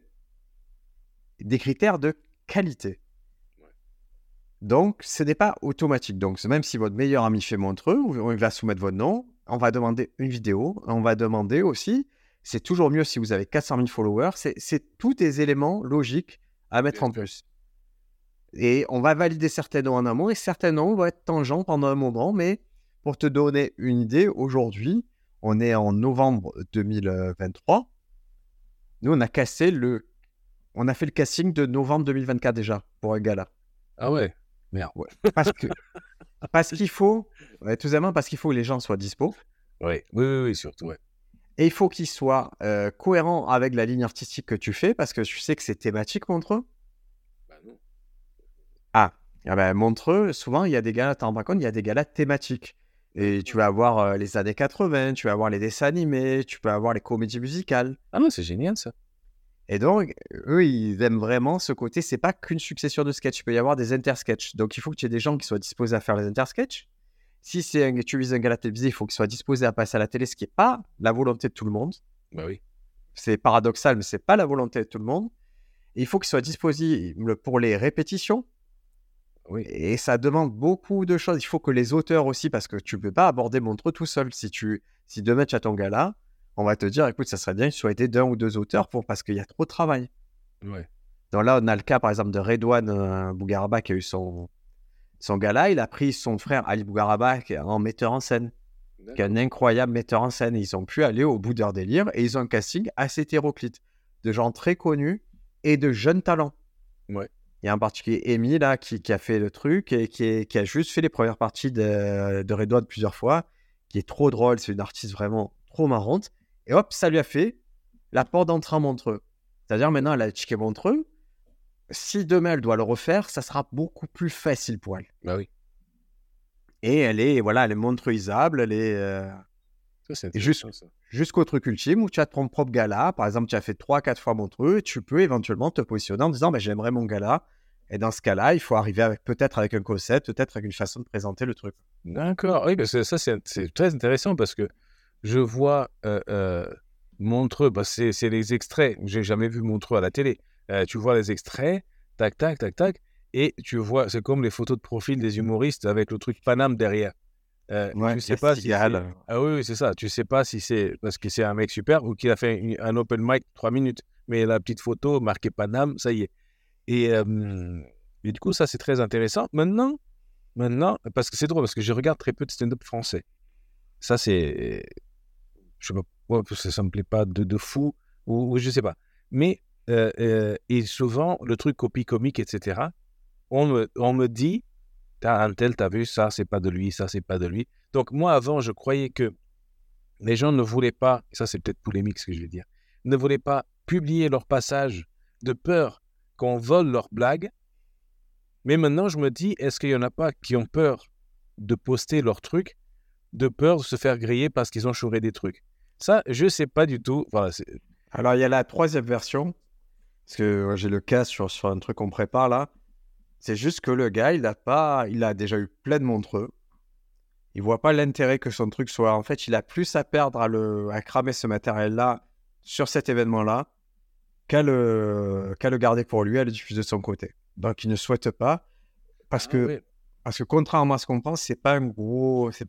des critères de qualité. Ouais. Donc, ce n'est pas automatique. Donc, même si votre meilleur ami fait Montreux, on va soumettre votre nom, on va demander une vidéo, on va demander aussi, c'est toujours mieux si vous avez 400 000 followers, c'est tous des éléments logiques à mettre en plus. Et on va valider certains noms en amont et certains noms vont être tangents pendant un moment, mais pour te donner une idée, aujourd'hui, on est en novembre 2023. Nous, on a fait le casting de novembre 2024 déjà pour un gala. Ah ouais, merde. Ouais. Parce qu'il faut, tout simplement parce qu'il faut que les gens soient dispo. Oui, surtout. Ouais. Et il faut qu'ils soient cohérents avec la ligne artistique que tu fais, parce que tu sais que c'est thématique, Montreux. Non. Montreux, souvent, il y a des galas, t'en rends pas compte, il y a des galas thématiques. Et tu vas avoir les années 80, tu vas avoir les dessins animés, tu peux avoir les comédies musicales. Ah non, c'est génial ça. Et donc, eux, ils aiment vraiment ce côté, c'est pas qu'une succession de sketchs, il peut y avoir des intersketchs. Donc, il faut que tu aies des gens qui soient disposés à faire les intersketchs. Si tu vises un gala télévisé, il faut qu'ils soient disposés à passer à la télé, ce qui n'est pas la volonté de tout le monde. Bah oui. C'est paradoxal, mais c'est pas la volonté de tout le monde. Et il faut qu'ils soient disposés pour les répétitions. Oui. Et ça demande beaucoup de choses. Il faut que les auteurs aussi, parce que tu ne peux pas aborder Montreux tout seul. Si demain tu as ton gala, on va te dire, écoute, ça serait bien que tu sois aidé d'un ou deux auteurs parce qu'il y a trop de travail. Ouais. Donc là, on a le cas, par exemple, de Redouane Bougaraba qui a eu son gala. Il a pris son frère Ali Bougaraba en metteur en scène, qui est un incroyable metteur en scène. Et ils ont pu aller au bout de leur délire et ils ont un casting assez hétéroclite, de gens très connus et de jeunes talents. Ouais. Il y a en particulier Amy là, qui a fait le truc et qui a juste fait les premières parties de Redouane plusieurs fois, qui est trop drôle. C'est une artiste vraiment trop marrante. Et hop, ça lui a fait la porte d'entrée à Montreux. C'est-à-dire maintenant, elle a checké Montreux. Si demain, elle doit le refaire, ça sera beaucoup plus facile pour elle. Bah oui. Et elle est montreuisable. Elle est Ça, c'est intéressant, ça. jusqu'au truc ultime où tu as ton propre gala. Par exemple, tu as fait 3-4 fois Montreux. Tu peux éventuellement te positionner en disant j'aimerais mon gala. Et dans ce cas-là, il faut arriver peut-être avec un concept, peut-être avec une façon de présenter le truc. D'accord. Oui, parce que ça, c'est très intéressant parce que je vois Montreux, c'est les extraits. J'ai jamais vu Montreux à la télé. Tu vois les extraits, tac, tac, tac, tac, et tu vois, c'est comme les photos de profil des humoristes avec le truc Paname derrière. Tu sais pas si ah oui, c'est ça. Tu sais pas si c'est parce que c'est un mec super ou qu'il a fait un open mic 3 minutes. Mais la petite photo marquée Paname, ça y est. Et du coup, ça, c'est très intéressant. Maintenant, parce que c'est drôle, parce que je regarde très peu de stand-up français. Ça, c'est... Je sais pas pourquoi, parce que ça me plaît pas de fou, ou je sais pas. Mais, et souvent, le truc copie comique, etc., on me dit, un tel, t'as vu, ça, c'est pas de lui, ça, c'est pas de lui. Donc, moi, avant, je croyais que les gens ne voulaient pas, ça, c'est peut-être polémique ce que je vais dire, ne voulaient pas publier leur passage de peur qu'on vole leurs blagues. Mais maintenant, je me dis, est-ce qu'il y en a pas qui ont peur de poster leurs trucs, de peur de se faire griller parce qu'ils ont chouré des trucs? Ça, je sais pas du tout. Voilà, alors, il y a la troisième version, parce que j'ai le cas sur un truc qu'on prépare là. C'est juste que le gars, il a déjà eu plein de Montreux. Il voit pas l'intérêt que son truc soit... En fait, il a plus à perdre à cramer ce matériel-là sur cet événement-là qu'à le garder pour lui, à le diffuser de son côté. Donc, il ne souhaite pas, parce que contrairement à ce qu'on pense, c'est pas une grosse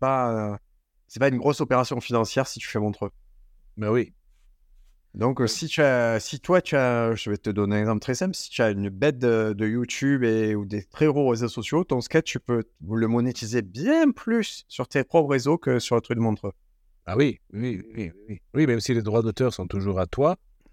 opération financière si tu fais Montreux. Mais oui. Donc, si toi, je vais te donner un exemple très simple, si tu as une bête de YouTube ou des très gros réseaux sociaux, ton sketch, tu peux le monétiser bien plus sur tes propres réseaux que sur le truc de Montreux. Ah oui, même si les droits d'auteur sont toujours à toi,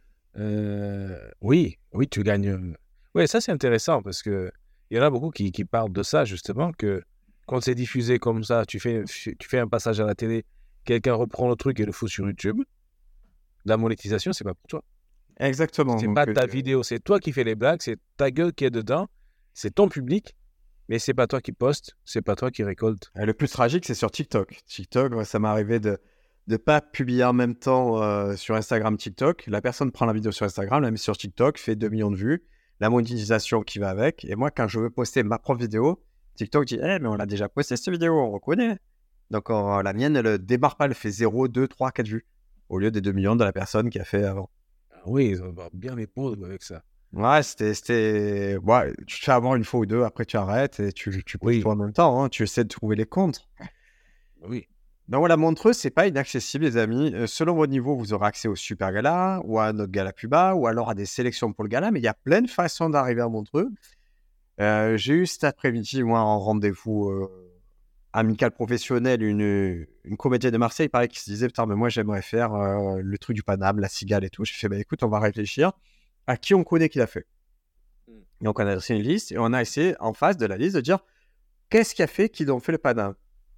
oui, tu gagnes. Oui, ça c'est intéressant parce que il y en a beaucoup qui parlent de ça justement, que quand c'est diffusé comme ça, tu fais un passage à la télé, quelqu'un reprend le truc et le fout sur YouTube. La monétisation, c'est pas pour toi. Exactement. C'est pas ta vidéo, c'est toi qui fais les blagues, c'est ta gueule qui est dedans, c'est ton public. Mais c'est pas toi qui poste, c'est pas toi qui récolte. Et le plus tragique, c'est sur TikTok. TikTok, moi, ça m'est arrivé de ne pas publier en même temps sur Instagram, TikTok. La personne prend la vidéo sur Instagram, la met sur TikTok, fait 2 millions de vues, la monétisation qui va avec. Et moi, quand je veux poster ma propre vidéo, TikTok dit mais on l'a déjà posté cette vidéo, on reconnaît. Donc la mienne, elle ne démarre pas, elle fait 0, 2, 3, 4 vues. Au lieu des 2 millions de la personne qui a fait avant. Ah oui, ils vont bien les pauvres avec ça. Ouais, c'était. Ouais, tu fais avoir une fois ou deux, après tu arrêtes et tu postes Oui, toi en même temps. Hein, tu essaies de trouver les comptes. oui. Donc voilà, Montreux, c'est pas inaccessible, les amis. Selon votre niveau, vous aurez accès au super gala ou à notre gala plus bas ou alors à des sélections pour le gala. Mais il y a plein de façons d'arriver à Montreux. J'ai eu cet après-midi, moi, en rendez-vous amical professionnel, une comédienne de Marseille, pareil, qui se disait putain, mais moi, j'aimerais faire le truc du Paname, la cigale et tout. J'ai fait bah écoute, on va réfléchir à qui on connaît qui l'a fait. Donc, on a dressé une liste et on a essayé en face de la liste de dire qu'est-ce qui a fait qu'ils ont fait le Paname.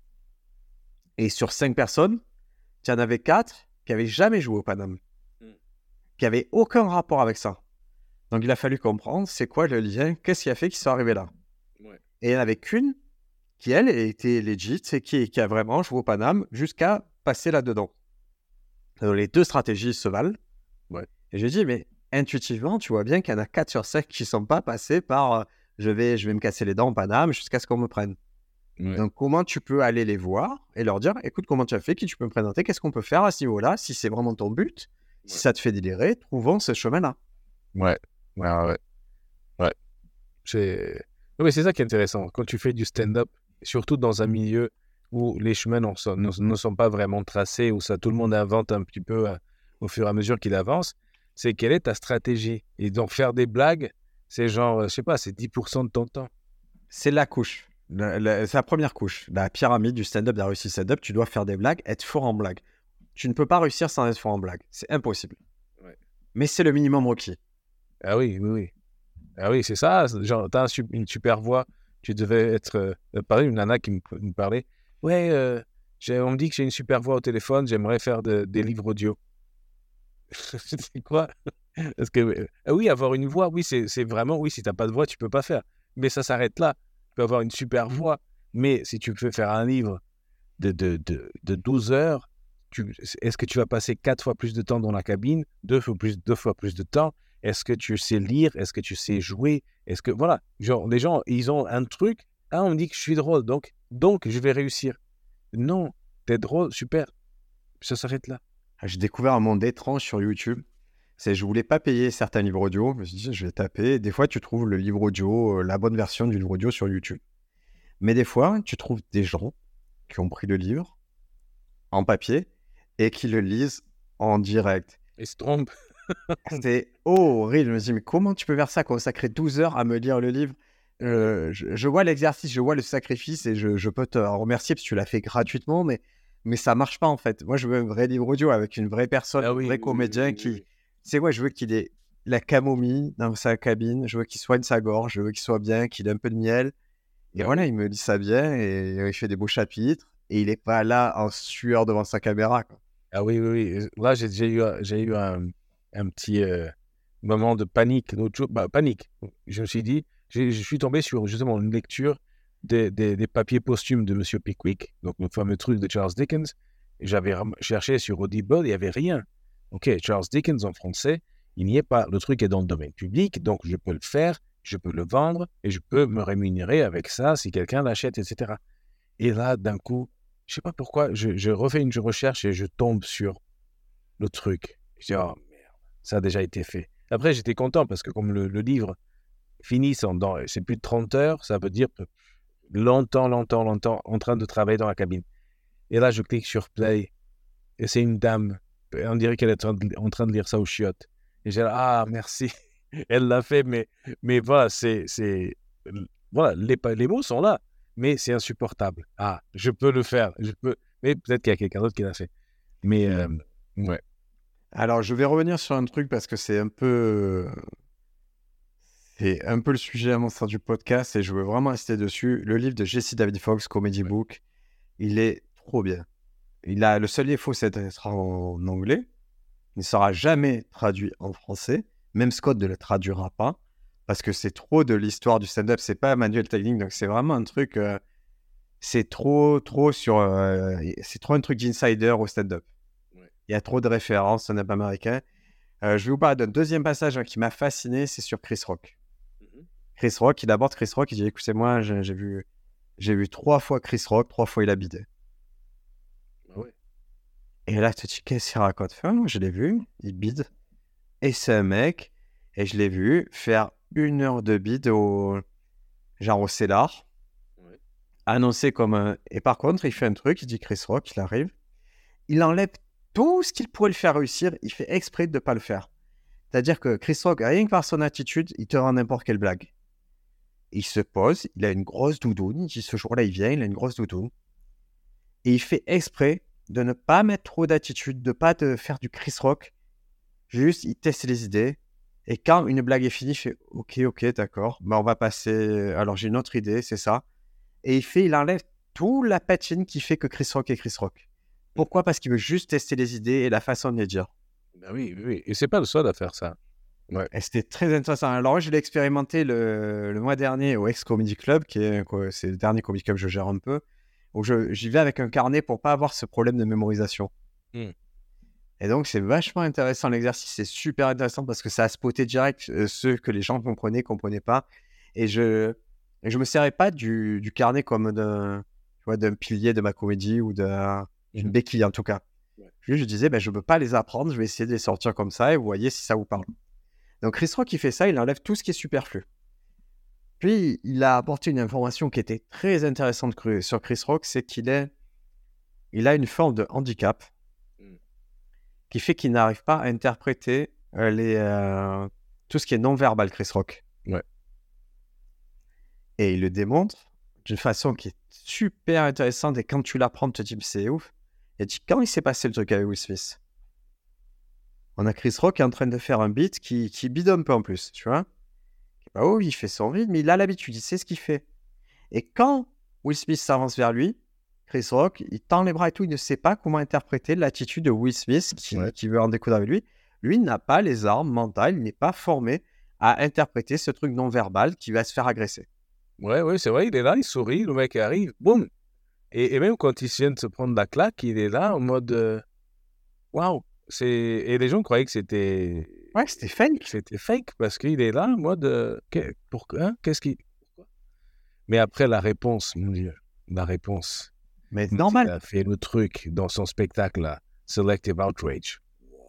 Et sur 5 personnes, il y en avait 4 qui n'avaient jamais joué au Paname, qui n'avaient aucun rapport avec ça. Donc, il a fallu comprendre c'est quoi le lien, qu'est-ce qui a fait qu'ils sont arrivés là. Ouais. Et il n'y en avait qu'une qui, elle, était legit et qui a vraiment joué au Paname jusqu'à passer là-dedans. Donc, les deux stratégies se valent. Ouais. Et j'ai dit, mais intuitivement, tu vois bien qu'il y en a 4 sur 5 qui ne sont pas passés par je vais me casser les dents au Paname jusqu'à ce qu'on me prenne. Ouais. Donc, comment tu peux aller les voir et leur dire, écoute, comment tu as fait, qui tu peux me présenter, qu'est-ce qu'on peut faire à ce niveau-là, si c'est vraiment ton but, si ça te fait délirer, trouvons ce chemin-là. Ouais. Ouais. Non, mais c'est ça qui est intéressant. Quand tu fais du stand-up, surtout dans un milieu où les chemins ne sont pas vraiment tracés, où ça, tout le monde invente un petit peu au fur et à mesure qu'il avance, c'est quelle est ta stratégie. Et donc, faire des blagues, c'est genre, je sais pas, c'est 10% de ton temps. C'est la couche. C'est la première couche. La pyramide du stand-up, de la réussite stand-up, tu dois faire des blagues, être fort en blague. Tu ne peux pas réussir sans être fort en blague. C'est impossible. Ouais. Mais c'est le minimum requis. Ah oui. Ah oui, c'est ça. Genre, t'as une super voix. Tu devais être... pareil, une nana qui me parlait. Ouais, on me dit que j'ai une super voix au téléphone. J'aimerais faire des livres audio. C'est quoi? Parce que, oui, avoir une voix, oui, c'est vraiment... Oui, si t'as pas de voix, tu peux pas faire. Mais ça s'arrête là. Tu peux avoir une super voix. Mais si tu veux faire un livre de 12 heures, est-ce que tu vas passer 4 fois plus de temps dans la cabine, 2 fois plus de temps? Est-ce que tu sais lire? Est-ce que tu sais jouer? Est-ce que, voilà, genre, les gens, ils ont un truc. Ah, on me dit que je suis drôle, donc je vais réussir. Non, t'es drôle, super. Ça s'arrête là. J'ai découvert un monde étrange sur YouTube. Je voulais pas payer certains livres audio. Je me suis dit, je vais taper. Des fois, tu trouves le livre audio, la bonne version du livre audio sur YouTube. Mais des fois, tu trouves des gens qui ont pris le livre en papier et qui le lisent en direct. Ils se trompent. C'était horrible. Je me dis, mais comment tu peux faire ça, consacrer 12 heures à me lire le livre? Je vois l'exercice, je vois le sacrifice et je peux te remercier parce que tu l'as fait gratuitement, mais ça marche pas en fait. Moi, je veux un vrai livre audio avec une vraie personne, Ah un oui, vrai oui, comédien oui. qui... Tu sais quoi, je veux qu'il ait la camomille dans sa cabine, je veux qu'il soigne sa gorge, je veux qu'il soit bien, qu'il ait un peu de miel. Et Ah voilà, oui. il me dit ça bien et il fait des beaux chapitres et il est pas là en sueur devant sa caméra, quoi. Ah oui. Là, j'ai eu un petit moment de panique l'autre jour. Bah, panique. Je me suis dit, je suis tombé sur justement une lecture des papiers posthumes de Monsieur Pickwick, donc le fameux truc de Charles Dickens. Et j'avais cherché sur Audible, il n'y avait rien. Ok, Charles Dickens en français, il n'y est pas. Le truc est dans le domaine public, donc je peux le faire, je peux le vendre et je peux me rémunérer avec ça si quelqu'un l'achète, etc. Et là, d'un coup, je sais pas pourquoi, je refais une recherche et je tombe sur le truc. Je dis, oh merde, ça a déjà été fait. Après, j'étais content parce que comme le livre finit c'est plus de 30 heures, ça veut dire longtemps, en train de travailler dans la cabine. Et là, je clique sur play et c'est une dame. On dirait qu'elle est en train de lire ça aux chiottes. Et j'ai dit, ah, merci. Elle l'a fait, mais voilà, voilà, les mots sont là, mais c'est insupportable. Ah, je peux le faire, mais peut-être qu'il y a quelqu'un d'autre qui l'a fait. Mais, ouais. Alors, je vais revenir sur un truc parce que c'est un peu le sujet à mon sens du podcast et je veux vraiment insister dessus. Le livre de Jesse David Fox, Comedy Book, il est trop bien. Le seul défaut, c'est d'être en anglais. Il ne sera jamais traduit en français. Même Scott ne le traduira pas. parce que c'est trop de l'histoire du stand-up. C'est pas manuel technique, donc c'est vraiment un truc. C'est trop sur. C'est trop un truc d'insider au stand-up. Ouais. Il y a trop de références au stand-up américain. Je vais vous parler d'un deuxième passage qui m'a fasciné, c'est sur Chris Rock. Chris Rock, il aborde Chris Rock, il dit écoutez, moi, j'ai vu 3 fois Chris Rock, 3 fois il a bidé. Ouais. Et là, tu te dis qu'est-ce qu'il raconte? Moi, je l'ai vu, il bide. Et c'est un mec, et je l'ai vu faire 1 heure de bide au Cellar. Ouais. Annoncé comme un. Et par contre, il fait un truc, il dit Chris Rock, il arrive, il enlève tout ce qu'il pourrait le faire réussir, il fait exprès de ne pas le faire. C'est-à-dire que Chris Rock, rien que par son attitude, il te rend n'importe quelle blague. Il se pose, il a une grosse doudoune, il dit ce jour-là, il vient, il a une grosse doudoune. Et il fait exprès de ne pas mettre trop d'attitude, de ne pas te faire du Chris Rock. Juste, il teste les idées. Et quand une blague est finie, il fait ok, d'accord, on va passer. Alors j'ai une autre idée, c'est ça. Et il enlève toute la patine qui fait que Chris Rock est Chris Rock. Pourquoi? Parce qu'il veut juste tester les idées et la façon de les dire. Ben oui. Et c'est pas le seul à faire ça. Ouais. Et c'était très intéressant. Alors, je l'ai expérimenté le mois dernier au Ex Comedy Club, c'est le dernier comedy club que je gère un peu, où j'y vais avec un carnet pour pas avoir ce problème de mémorisation. Et donc, c'est vachement intéressant l'exercice. C'est super intéressant parce que ça a spoté direct ceux que les gens comprenaient pas. Et je me servais pas du carnet comme d'un pilier de ma comédie ou d'une béquille en tout cas. Ouais. Je disais, je ne peux pas les apprendre, je vais essayer de les sortir comme ça et vous voyez si ça vous parle. Donc Chris Rock, il fait ça, il enlève tout ce qui est superflu. Puis, il a apporté une information qui était très intéressante sur Chris Rock, c'est qu'il a une forme de handicap qui fait qu'il n'arrive pas à interpréter tout ce qui est non-verbal, Chris Rock. Ouais. Et il le démontre d'une façon qui est super intéressante, et quand tu l'apprends, tu te dis, c'est ouf. Il dit, quand il s'est passé le truc avec Will Smith, on a Chris Rock qui est en train de faire un beat qui bide un peu en plus, tu vois. Il fait son rythme, mais il a l'habitude, il sait ce qu'il fait. Et quand Will Smith s'avance vers lui, Chris Rock, il tend les bras et tout, il ne sait pas comment interpréter l'attitude de Will Smith qui veut en découdre avec lui. Lui, il n'a pas les armes mentales, il n'est pas formé à interpréter ce truc non-verbal qui va se faire agresser. Ouais, c'est vrai, il est là, il sourit, le mec arrive, boum. Et même quand il vient de se prendre la claque, il est là en mode waouh. Et les gens croyaient que c'était. Ouais, c'était fake. C'était fake parce qu'il est là en mode pourquoi? Qu'est-ce qui. Pourquoi? Mais après, la réponse, mon Dieu, la réponse. Mais c'est normal. Il a fait le truc dans son spectacle là, Selective Outrage.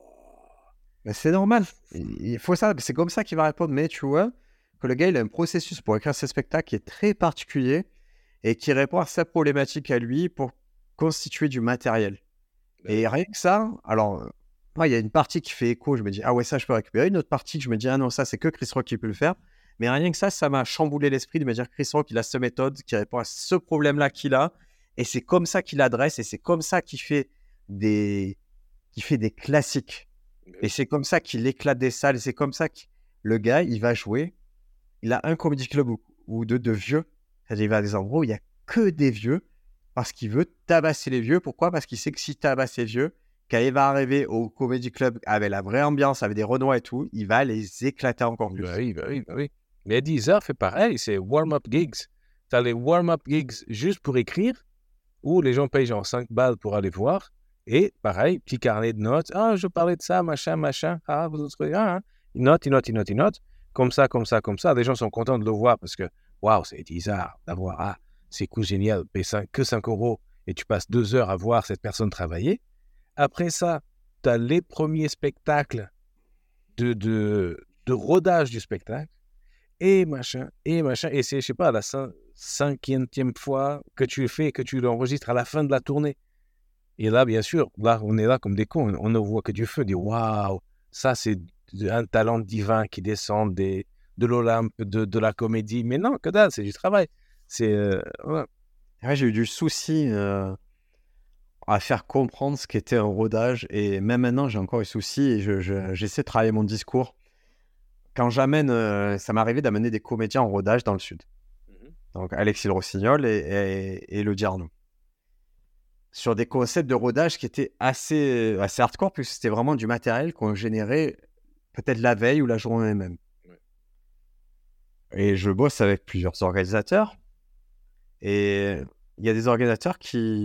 Mais c'est normal. Il faut ça. C'est comme ça qu'il va répondre. Mais tu vois que le gars, il a un processus pour écrire ses spectacles qui est très particulier et qui répond à sa problématique à lui pour constituer du matériel. Et rien que ça, alors, il y a une partie qui fait écho, je me dis, ah ouais, ça, je peux récupérer. Une autre partie, je me dis, ah non, ça, c'est que Chris Rock qui peut le faire. Mais rien que ça m'a chamboulé l'esprit de me dire, Chris Rock, il a cette méthode qui répond à ce problème-là qu'il a. Et c'est comme ça qu'il adresse, et c'est comme ça qu'il fait des classiques. Et c'est comme ça qu'il éclate des salles, et c'est comme ça que le gars, il va jouer. Il a un comedy club ou deux de vieux. C'est-à-dire, il va à des endroits où il n'y a que des vieux, parce qu'il veut tabasser les vieux. Pourquoi? Parce qu'il sait que s'il tabasse les vieux, quand il va arriver au comedy club avec la vraie ambiance, avec des Renois et tout, il va les éclater encore plus. Bah oui. Mais Deezer fait pareil, c'est warm-up gigs. Tu as les warm-up gigs juste pour écrire, où les gens payent genre 5 balles pour aller voir. Et pareil, petit carnet de notes. Ah, je parlais de ça, machin. Ah, vous autres, il note. Comme ça. Les gens sont contents de le voir parce que, waouh, c'est bizarre d'avoir, c'est cool, génial, paye que 5 € et tu passes 2 heures à voir cette personne travailler. Après ça, tu as les premiers spectacles de rodage du spectacle et machin. Et c'est, je sais pas, la 5e fois que tu le fais, que tu l'enregistres à la fin de la tournée. Et là, bien sûr, là, on est là comme des cons, on ne voit que du feu, on dit waouh, ça c'est un talent divin qui descend de l'Olympe, de la comédie. Mais non, que dalle, c'est du travail. Ouais. Ouais, j'ai eu du souci à faire comprendre ce qu'était un rodage, et même maintenant, j'ai encore eu souci, et j'essaie de travailler mon discours. Quand j'amène, ça m'est arrivé d'amener des comédiens en rodage dans le Sud. Donc Alexis Le Rossignol et Elodie Arnaud. Sur des concepts de rodage qui étaient assez hardcore, puisque c'était vraiment du matériel qu'on générait peut-être la veille ou la journée même. Ouais. Et je bosse avec plusieurs organisateurs. Et il y a des organisateurs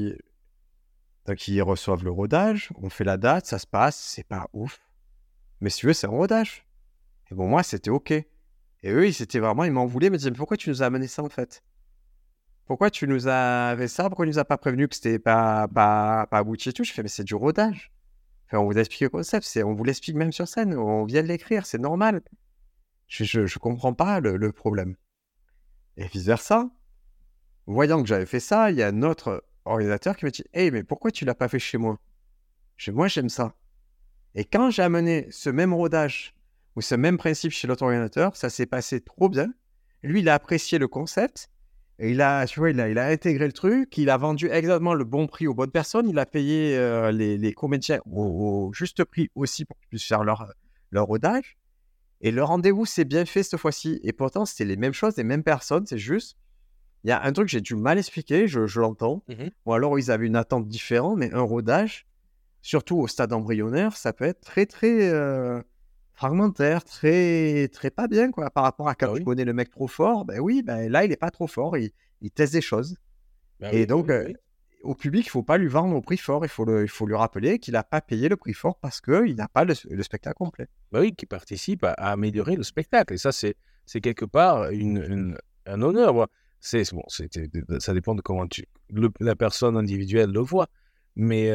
qui reçoivent le rodage, on fait la date, ça se passe, c'est pas ouf. Mais si tu veux, c'est un rodage. Et bon, moi, c'était OK. Et eux, ils m'en voulaient, ils me disaient, mais pourquoi tu nous as amené ça, en fait? Pourquoi tu nous as fait ça? Pourquoi tu nous as pas prévenu que c'était pas abouti et tout? Je fais, mais c'est du rodage. Enfin, on vous explique le concept, on vous l'explique même sur scène, on vient de l'écrire, c'est normal. Je comprends pas le problème. Et vice-versa, voyant que j'avais fait ça, il y a un autre organisateur qui m'a dit, hey, mais pourquoi tu l'as pas fait chez moi? Moi, j'aime ça. Et quand j'ai amené ce même rodage ou ce même principe chez l'autre ordinateur, ça s'est passé trop bien. Lui, il a apprécié le concept. Et il a intégré le truc. Il a vendu exactement le bon prix aux bonnes personnes. Il a payé les comédiens au juste prix aussi pour qu'ils puissent faire leur rodage. Et le rendez-vous s'est bien fait cette fois-ci. Et pourtant, c'était les mêmes choses, les mêmes personnes. C'est juste, il y a un truc que j'ai du mal expliquer, je l'entends. Ou alors, ils avaient une attente différente, mais un rodage, surtout au stade embryonnaire, ça peut être très, très fragmentaire, très, très pas bien, quoi, par rapport à quand tu connais le mec trop fort. Ben oui, ben là, il est pas trop fort, il teste des choses. Et donc, au public, il faut pas lui vendre au prix fort, il faut lui rappeler qu'il n'a pas payé le prix fort parce qu'il n'a pas le spectacle complet. Bah oui, qui participe à améliorer le spectacle. Et ça, c'est quelque part un honneur. Bon, ça dépend de comment la personne individuelle le voit. Mais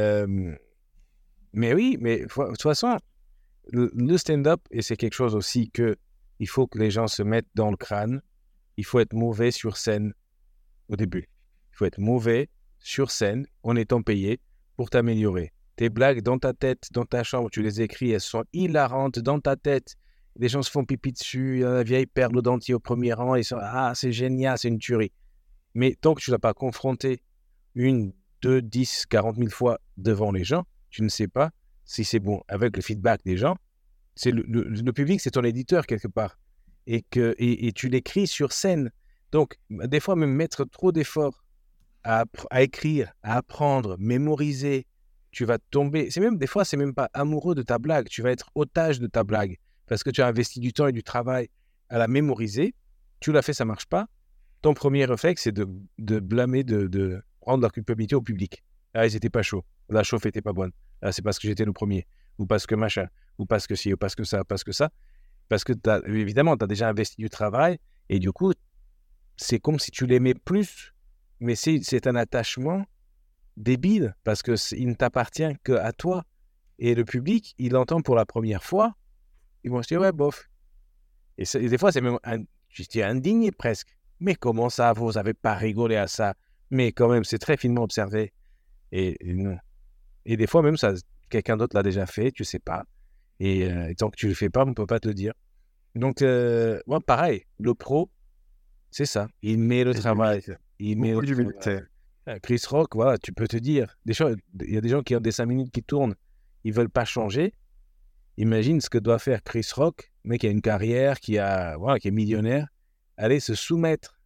oui, mais de toute façon, le stand-up, et c'est quelque chose aussi il faut que les gens se mettent dans le crâne. Il faut être mauvais sur scène au début. Il faut être mauvais sur scène en étant payé pour t'améliorer. Tes blagues dans ta tête, dans ta chambre, tu les écris, elles sont hilarantes dans ta tête. Les gens se font pipi dessus, il y a la vieille perle au dentier au premier rang, et ils sont « Ah, c'est génial, c'est une tuerie ». Mais tant que tu ne l'as pas confronté 1, 2, 10, 40 000 fois devant les gens, tu ne sais pas si c'est bon. Avec le feedback des gens, c'est le public, c'est ton éditeur quelque part. Et tu l'écris sur scène. Donc, des fois, même mettre trop d'efforts à écrire, à apprendre, mémoriser, tu vas tomber. Des fois, c'est même pas amoureux de ta blague. Tu vas être otage de ta blague parce que tu as investi du temps et du travail à la mémoriser. Tu l'as fait, ça marche pas. Ton premier réflexe, c'est de blâmer, de rendre la culpabilité au public. Ah, ils étaient pas chauds. La chauffe était pas bonne. Ah, c'est parce que j'étais le premier. Ou parce que machin. Ou parce que ci, ou parce que ça, parce que ça. Parce que évidemment, tu as déjà investi du travail et du coup, c'est comme si tu l'aimais plus. Mais c'est un attachement débile parce qu'il ne t'appartient qu'à toi. Et le public, il l'entend pour la première fois. Ils vont se dire, ouais, bof. Et des fois, c'est même, je dis, indigné presque. Mais comment ça, vous n'avez pas rigolé à ça? Mais quand même, c'est très finement observé. Et non. Et des fois, même, ça, quelqu'un d'autre l'a déjà fait, tu ne sais pas. Et tant que tu ne le fais pas, on ne peut pas te le dire. Donc, moi, pareil, le pro, c'est ça. Il met le travail. Il met le travail. Chris Rock, voilà, tu peux te dire. Il y a des gens qui ont des 5 minutes qui tournent, ils ne veulent pas changer. Imagine ce que doit faire Chris Rock, mec qui a une carrière, qui est millionnaire, aller se soumettre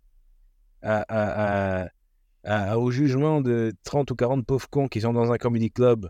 au jugement de 30 ou 40 pauvres cons qui sont dans un comedy club.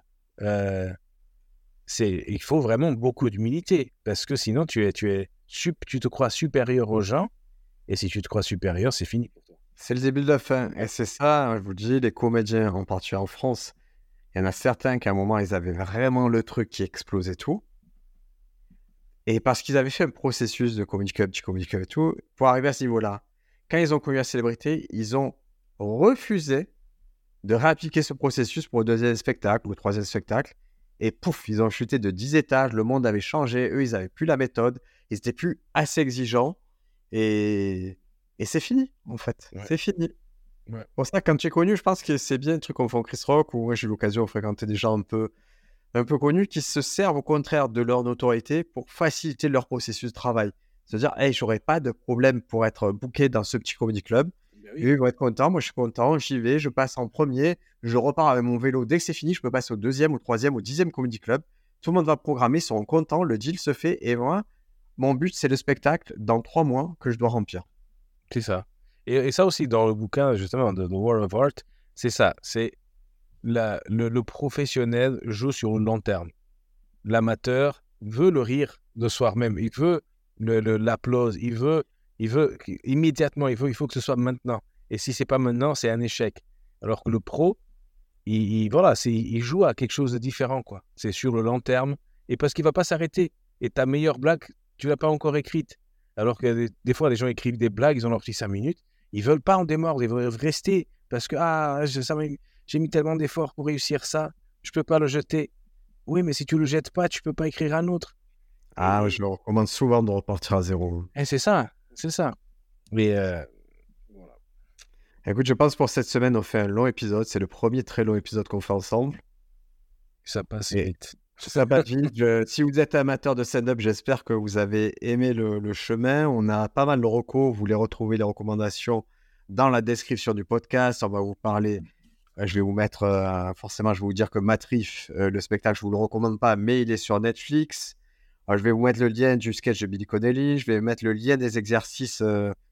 Il faut vraiment beaucoup d'humilité parce que sinon tu te crois supérieur aux gens et si tu te crois supérieur, c'est fini pour toi. C'est le début de la fin. Et c'est ça, je vous dis, les comédiens, en particulier en France, il y en a certains qu'à un moment, ils avaient vraiment le truc qui explosait tout. Et parce qu'ils avaient fait un processus de comedy club, petit comedy club et tout, pour arriver à ce niveau-là, quand ils ont connu la célébrité, ils ont refusé de réappliquer ce processus pour le deuxième spectacle ou le troisième spectacle. Et pouf, ils ont chuté de 10 étages, le monde avait changé, eux, ils n'avaient plus la méthode, ils n'étaient plus assez exigeants. Et c'est fini, en fait. Ouais. C'est fini. Ouais. Pour ça, quand tu es connu, je pense que c'est bien un truc comme font Chris Rock, ou moi j'ai eu l'occasion de fréquenter des gens un peu connus qui se servent au contraire de leur notoriété pour faciliter leur processus de travail. C'est-à-dire, hey, j'aurais pas de problème pour être booké dans ce petit comedy club. Oui. Eux, ils vont être contents, moi je suis content, j'y vais, je passe en premier, je repars avec mon vélo. Dès que c'est fini, je peux passer au deuxième, au troisième, au 10e comedy club. Tout le monde va programmer, ils seront contents, le deal se fait, et moi, mon but, c'est le spectacle dans 3 mois que je dois remplir. C'est ça. Et ça aussi, dans le bouquin, justement, de The War of Art, c'est ça. C'est le professionnel joue sur le long terme. L'amateur veut le rire de soir même. Il veut l'applause. Il veut immédiatement, il faut que ce soit maintenant. Et si c'est pas maintenant, c'est un échec. Alors que le pro, voilà, il joue à quelque chose de différent, quoi. C'est sur le long terme. Et parce qu'il va pas s'arrêter. Et ta meilleure blague, tu l'as pas encore écrite. Alors que des fois, les gens écrivent des blagues, ils ont leur petit 5 minutes. Ils veulent pas en démordre, ils veulent rester. Parce que, j'ai mis tellement d'efforts pour réussir ça, je peux pas le jeter. Oui, mais si tu le jettes pas, tu peux pas écrire un autre. Ah, je le recommande souvent de repartir à zéro. Et c'est ça. Mais voilà. Écoute, je pense pour cette semaine, on fait un long épisode. C'est le premier très long épisode qu'on fait ensemble. Ça passe Et vite. ça passe vite. Si vous êtes amateur de stand-up, j'espère que vous avez aimé le chemin. On a pas mal de recos. Vous les retrouvez, les recommandations, dans la description du podcast. On va vous parler. Je vais vous mettre, forcément, je vais vous dire que Matrix, le spectacle, je ne vous le recommande pas, mais il est sur Netflix. Je vais vous mettre le lien du sketch de Billy Connelly. Je vais mettre le lien des exercices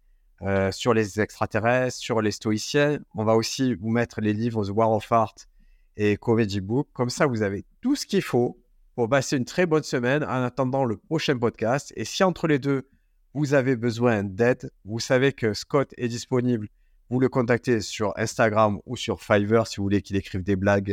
sur les extraterrestres, sur les stoïciens. On va aussi vous mettre les livres The War of Art et Comedy Book. Comme ça, vous avez tout ce qu'il faut pour passer une très bonne semaine en attendant le prochain podcast. Et si entre les deux, vous avez besoin d'aide, vous savez que Scott est disponible. Vous le contactez sur Instagram ou sur Fiverr si vous voulez qu'il écrive des blagues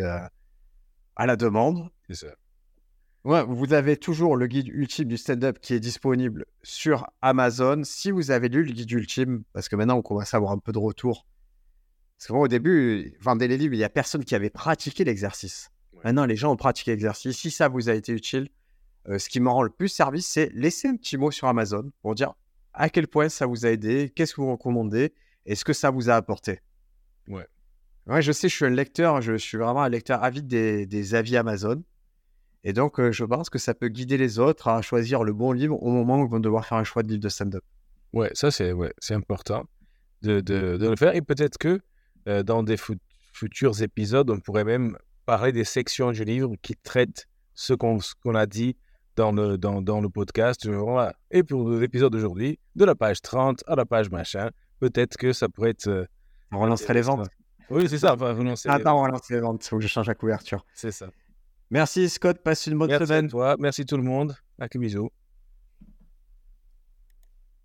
à la demande. C'est ça. Ouais, vous avez toujours le guide ultime du stand-up qui est disponible sur Amazon. Si vous avez lu le guide ultime, parce que maintenant on commence à avoir un peu de retour. Parce que moi, au début, vendez les livres, il n'y a personne qui avait pratiqué l'exercice. Ouais. Maintenant, les gens ont pratiqué l'exercice. Si ça vous a été utile, ce qui me rend le plus service, c'est laisser un petit mot sur Amazon pour dire à quel point ça vous a aidé, qu'est-ce que vous recommandez, et ce que ça vous a apporté. Ouais, je sais, je suis un lecteur, je suis vraiment un lecteur avide des avis Amazon. Et donc, je pense que ça peut guider les autres à choisir le bon livre au moment où ils vont devoir faire un choix de livre de stand-up. Ouais, ça, c'est important de le faire. Et peut-être que dans des futurs épisodes, on pourrait même parler des sections du livre qui traitent ce qu'on a dit dans le podcast. Voilà. Et pour l'épisode d'aujourd'hui, de la page 30 à la page machin, peut-être que ça pourrait être... On relancerait les ventes. Oui, c'est ça. On relancer on relance les ventes. Il faut que je change la couverture. C'est ça. Merci Scott, passe une bonne semaine. Merci à toi, merci tout le monde. Bisous.